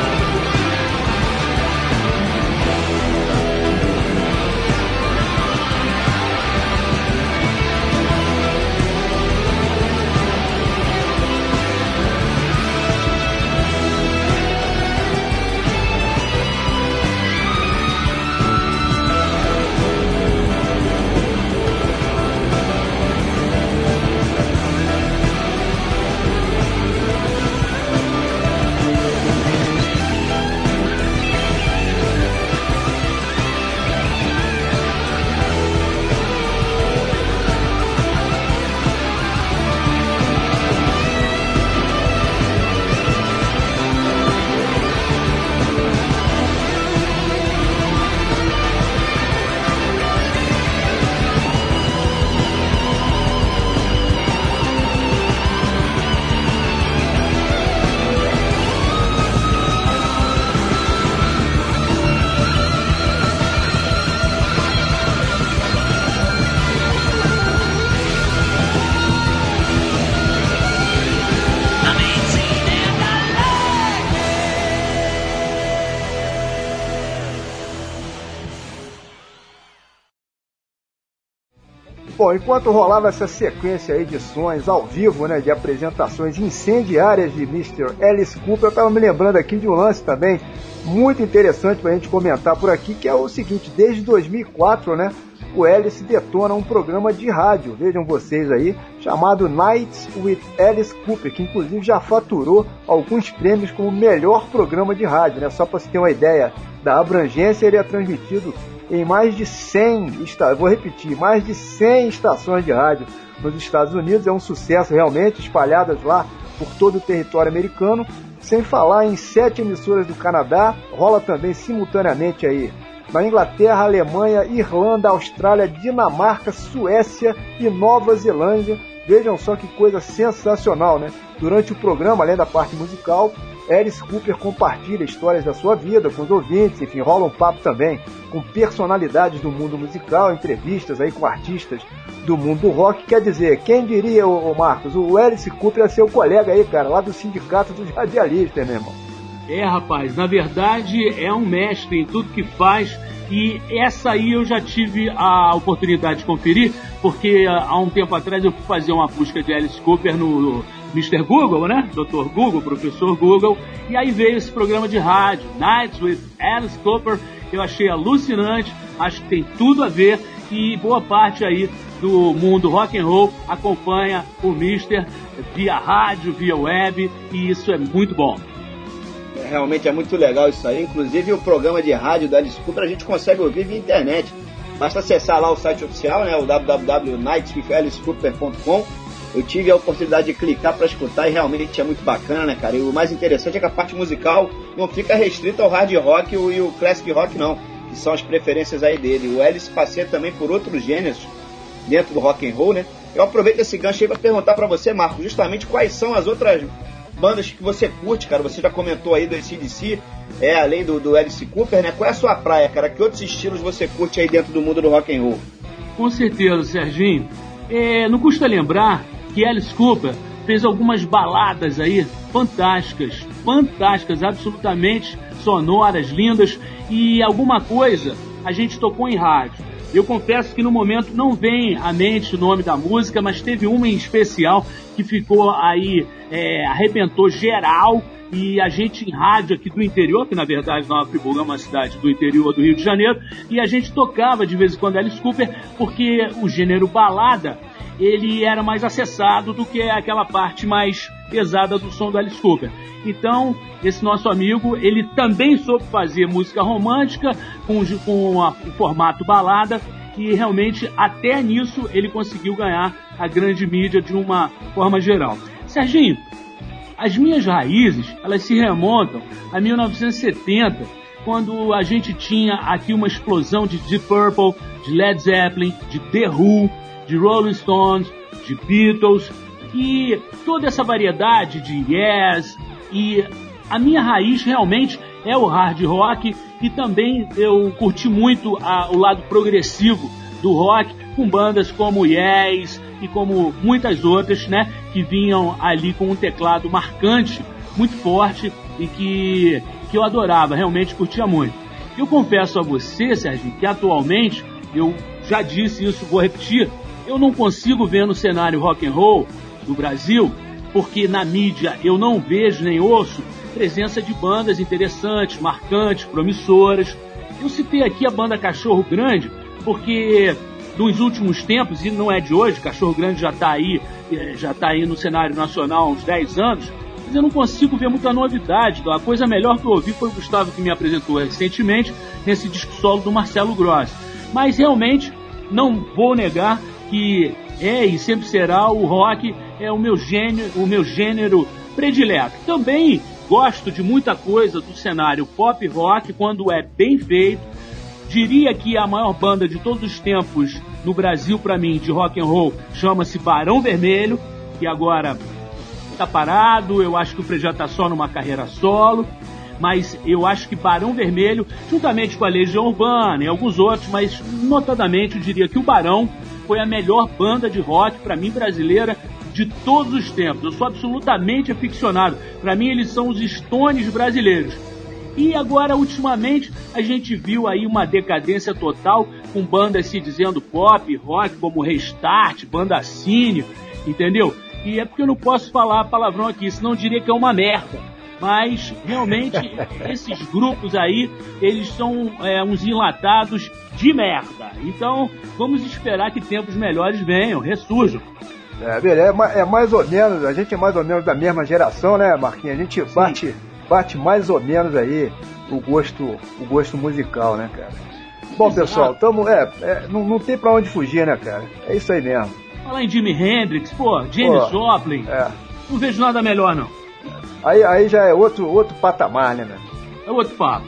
Bom, enquanto rolava essa sequência aí de sons ao vivo, né, de apresentações incendiárias de mister Alice Cooper, eu estava me lembrando aqui de um lance também muito interessante para a gente comentar por aqui, que é o seguinte: desde dois mil e quatro, né, o Alice detona um programa de rádio, vejam vocês aí, chamado Nights with Alice Cooper, que inclusive já faturou alguns prêmios como melhor programa de rádio, né? Só para você ter uma ideia da abrangência, ele é transmitido em mais de cem, esta... vou repetir, mais de cem estações de rádio nos Estados Unidos. É um sucesso realmente, espalhadas lá por todo o território americano, sem falar em sete emissoras do Canadá. Rola também simultaneamente aí na Inglaterra, Alemanha, Irlanda, Austrália, Dinamarca, Suécia e Nova Zelândia. Vejam só que coisa sensacional, né? Durante o programa, além da parte musical, Alice Cooper compartilha histórias da sua vida com os ouvintes, enfim, rola um papo também com personalidades do mundo musical, entrevistas aí com artistas do mundo do rock. Quer dizer, quem diria, ô, ô Marcos, o Alice Cooper é seu colega aí, cara, lá do Sindicato dos Radialistas, né, irmão? É, rapaz, na verdade é um mestre em tudo que faz, e essa aí eu já tive a oportunidade de conferir, porque há um tempo atrás eu fui fazer uma busca de Alice Cooper no mister Google, né? doutor Google, professor Google, e aí veio esse programa de rádio, Nights with Alice Cooper. Eu achei alucinante, acho que tem tudo a ver, e boa parte aí do mundo rock and roll acompanha o mister via rádio, via web, e isso é muito bom. Realmente é muito legal isso aí. Inclusive o programa de rádio da Alice Cooper a gente consegue ouvir via internet. Basta acessar lá o site oficial, né, o w w w ponto nights with alice cooper ponto com. Eu tive a oportunidade de clicar para escutar e realmente é muito bacana, né, cara? E o mais interessante é que a parte musical não fica restrita ao hard rock e o classic rock, não, que são as preferências aí dele. O Alice passeia também por outros gêneros dentro do rock and roll, né? Eu aproveito esse gancho aí para perguntar para você, Marco, justamente quais são as outras bandas que você curte, cara. Você já comentou aí do A C D C, é, além do, do Alice Cooper, né? Qual é a sua praia, cara? Que outros estilos você curte aí dentro do mundo do rock and roll? Com certeza, Serginho. É, não custa lembrar que Alice Cooper fez algumas baladas aí fantásticas, fantásticas, absolutamente sonoras, lindas, e alguma coisa a gente tocou em rádio. Eu confesso que no momento não vem à mente o nome da música, mas teve uma em especial que ficou aí, é, arrebentou geral, e a gente em rádio aqui do interior, que na verdade Nova Friburgo é uma cidade do interior do Rio de Janeiro, e a gente tocava de vez em quando Alice Cooper, porque o gênero balada, ele era mais acessado do que aquela parte mais pesada do som do Alice Cooper. Então, esse nosso amigo, ele também soube fazer música romântica com, com a, o formato balada, e realmente até nisso ele conseguiu ganhar a grande mídia de uma forma geral. Serginho, as minhas raízes, elas se remontam a mil novecentos e setenta, quando a gente tinha aqui uma explosão de Deep Purple, de Led Zeppelin, de The Who, de Rolling Stones, de Beatles, e toda essa variedade de Yes, e a minha raiz realmente é o hard rock, e também eu curti muito a, o lado progressivo do rock, com bandas como Yes e como muitas outras, né, que vinham ali com um teclado marcante, muito forte, e que, que eu adorava, realmente curtia muito. Eu confesso a você, Serginho, que atualmente, eu já disse isso, vou repetir, eu não consigo ver no cenário rock and roll do Brasil, porque na mídia eu não vejo nem ouço presença de bandas interessantes, marcantes, promissoras. Eu citei aqui a banda Cachorro Grande, porque nos últimos tempos, e não é de hoje, Cachorro Grande já está aí, já está aí no cenário nacional há uns dez anos, mas eu não consigo ver muita novidade. A coisa melhor que eu ouvi foi o Gustavo que me apresentou recentemente nesse disco solo do Marcelo Grossi. Mas realmente não vou negar que é e sempre será o rock, é o meu gênero, o meu gênero predileto. Também gosto de muita coisa do cenário pop rock quando é bem feito. Diria que a maior banda de todos os tempos no Brasil, para mim, de rock and roll, chama-se Barão Vermelho, que agora está parado. Eu acho que o Frejá está só numa carreira solo, mas eu acho que Barão Vermelho, juntamente com a Legião Urbana e alguns outros, mas notadamente eu diria que o Barão foi a melhor banda de rock, para mim, brasileira, de todos os tempos. Eu sou absolutamente aficionado. Para mim, eles são os Stones brasileiros. E agora, ultimamente, a gente viu aí uma decadência total, com bandas se dizendo pop, rock, como Restart, Banda Cine, entendeu? E é porque eu não posso falar palavrão aqui, senão eu diria que é uma merda. Mas, realmente, esses grupos aí, eles são é, uns enlatados de merda. Então, vamos esperar que tempos melhores venham, ressurjam. É, beleza, é mais ou menos, a gente é mais ou menos da mesma geração, né, Marquinhos? A gente bate, bate mais ou menos aí o gosto, o gosto musical, né, cara? Bom, exato. Pessoal, tamo, é, é, não, não tem pra onde fugir, né, cara? É isso aí mesmo. Falar em Jimi Hendrix, pô, Janis Joplin, é. Não vejo nada melhor, não. Aí, aí já é outro, outro patamar, né, velho? É outro papo.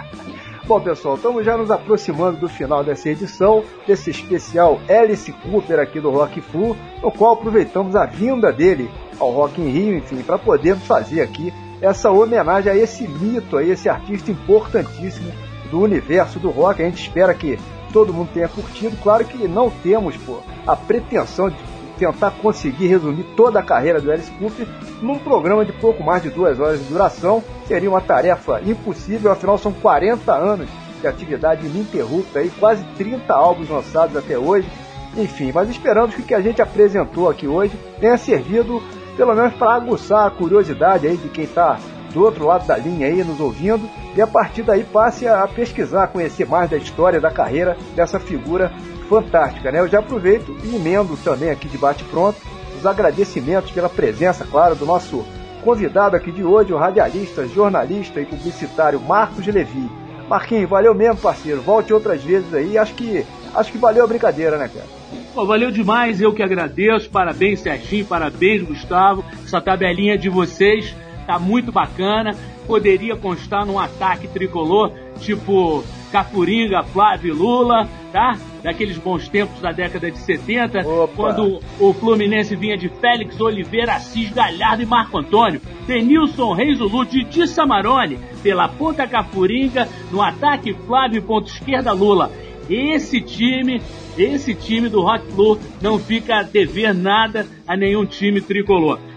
Bom, pessoal, estamos já nos aproximando do final dessa edição, desse especial Alice Cooper aqui do Rock Flu, no qual aproveitamos a vinda dele ao Rock in Rio, enfim, para podermos fazer aqui essa homenagem a esse mito, a esse artista importantíssimo do universo do rock. A gente espera que todo mundo tenha curtido. Claro que não temos, pô, a pretensão de tentar conseguir resumir toda a carreira do Alice Cooper num programa de pouco mais de duas horas de duração. Seria uma tarefa impossível, afinal são quarenta anos de atividade ininterrupta, e quase trinta álbuns lançados até hoje. Enfim, mas esperamos que o que a gente apresentou aqui hoje tenha servido pelo menos para aguçar a curiosidade aí de quem está do outro lado da linha aí nos ouvindo, e a partir daí passe a pesquisar, conhecer mais da história, da carreira dessa figura fantástica, né? Eu já aproveito e emendo também aqui de bate-pronto os agradecimentos pela presença, claro, do nosso convidado aqui de hoje, o radialista, jornalista e publicitário Marcos Levi. Marquinhos, valeu mesmo, parceiro. Volte outras vezes aí. Acho que, acho que valeu a brincadeira, né, cara? Pô, valeu demais, eu que agradeço. Parabéns, Serginho, parabéns, Gustavo. Essa tabelinha de vocês tá muito bacana. Poderia constar num ataque tricolor, tipo Cafuringa, Flávio e Lula, tá? Daqueles bons tempos da década de setenta, opa, quando o Fluminense vinha de Félix Oliveira, Assis, Galhardo e Marco Antônio, Denilson, Reis Ulu, Didi Samarone, pela ponta Cafuringa, no ataque Flávio, ponta esquerda Lula. Esse time, esse time do Rock Flu não fica a dever nada a nenhum time tricolor.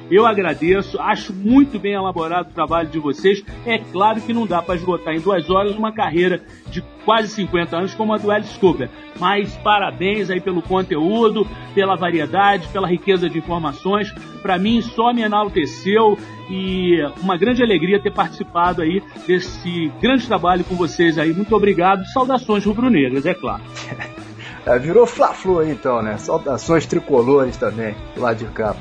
Eu agradeço, acho muito bem elaborado o trabalho de vocês. É claro que não dá para esgotar em duas horas uma carreira de quase cinquenta anos como a do Alice Cooper. Mas parabéns aí pelo conteúdo, pela variedade, pela riqueza de informações. Para mim, só me enalteceu e uma grande alegria ter participado aí desse grande trabalho com vocês aí. Muito obrigado. Saudações rubro-negras, é claro. É, virou Fla-Flu aí então, né? Saudações tricolores também, do lado de cá.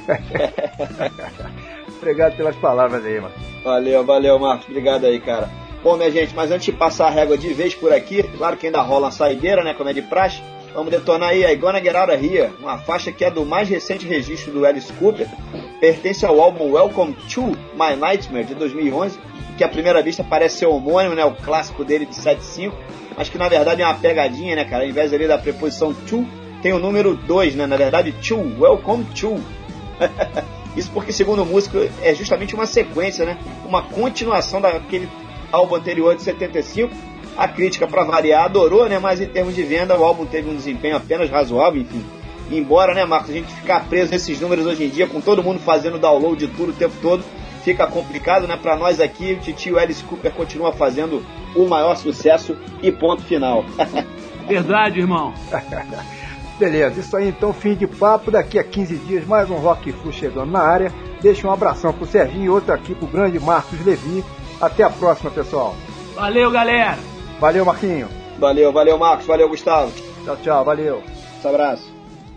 Obrigado pelas palavras aí, mano. Valeu, valeu, Marcos. Obrigado aí, cara. Bom, minha gente, mas antes de passar a régua de vez por aqui, claro que ainda rola uma saideira, né, como é de praxe, vamos detonar aí a Gonna Get Out of Here, uma faixa que é do mais recente registro do Alice Cooper, pertence ao álbum Welcome to My Nightmare, de dois mil e onze, que à primeira vista parece ser homônimo, né, o clássico dele de sete cinco, mas que na verdade é uma pegadinha, né, cara, ao invés ali da preposição to, tem o número dois, né, na verdade to, Welcome to. Isso porque, segundo o músico, é justamente uma sequência, né, uma continuação daquele álbum anterior de setenta e cinco. A crítica, para variar, adorou, né? Mas em termos de venda, o álbum teve um desempenho apenas razoável, enfim. E embora, né, Marcos, a gente ficar preso nesses números hoje em dia, com todo mundo fazendo download de tudo o tempo todo, fica complicado, né? Para nós aqui, o titio Alice Cooper continua fazendo o maior sucesso e ponto final. Verdade, irmão. Beleza, isso aí então, fim de papo. Daqui a quinze dias, mais um Rock Flu chegando na área. Deixa um abração pro Serginho e outro aqui pro grande Marcos Levi. Até a próxima, pessoal. Valeu, galera. Valeu, Marquinho. Valeu, valeu, Marcos. Valeu, Gustavo. Tchau, tchau. Valeu. Um abraço.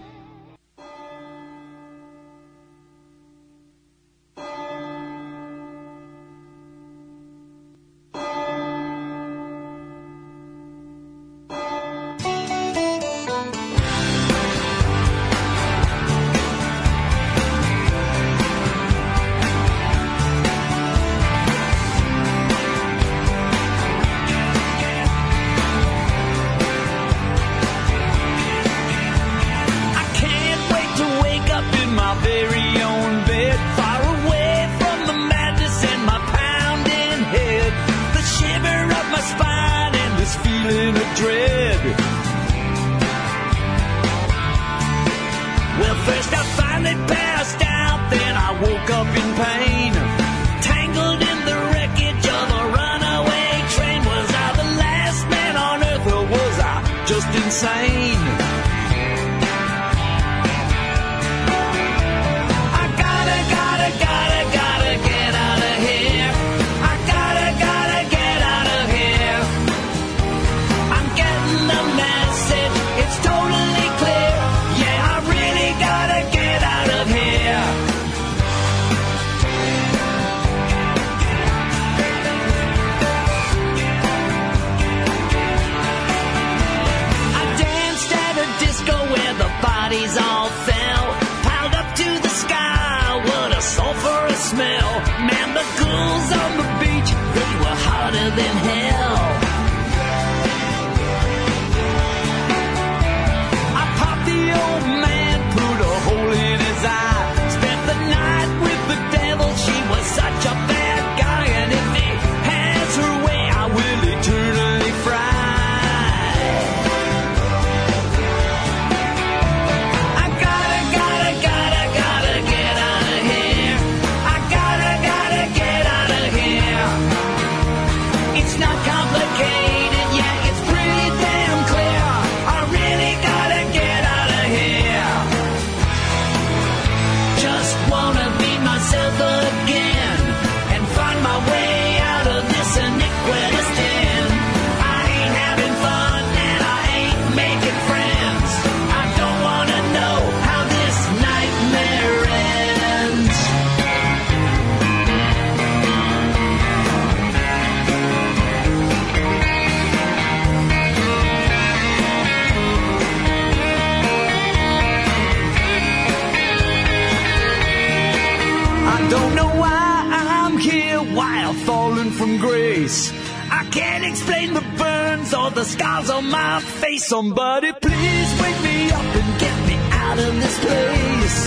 Somebody please wake me up and get me out of this place.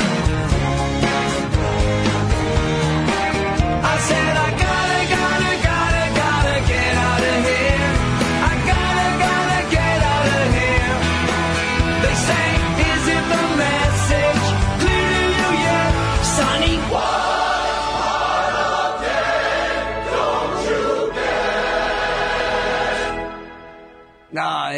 I said I gotta, gotta, gotta, gotta get out of here. I gotta, gotta get out of here. They say, is it the message clear to you yet? Sonny,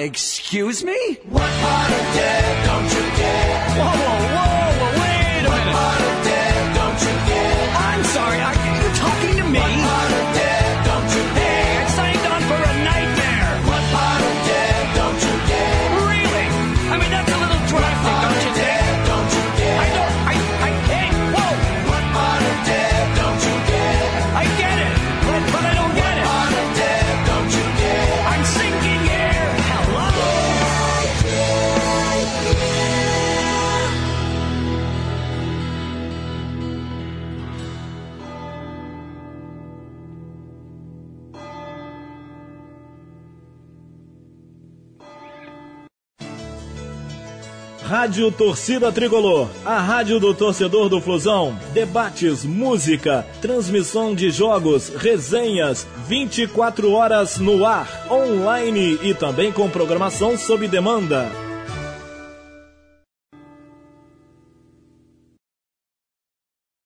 excuse me? What part of dead don't you get? Whoa, whoa, whoa, wait a What minute. part of dead don't you get? I'm sorry, are you talking to me? What part of dead don't you get? Hey, I signed on for a nightmare. What part of dead don't you get? Really? I mean, that's a little drastic, don't you think? Dead don't you get? I don't, I, I, hey, whoa! What part of dead don't you get? I get it, but, but I don't get it. What part of dead don't you get? I'm sinking here. Hello? Rádio Torcida Tricolor, a rádio do torcedor do Flusão. Debates, música, transmissão de jogos, resenhas, vinte e quatro horas no ar, online e também com programação sob demanda.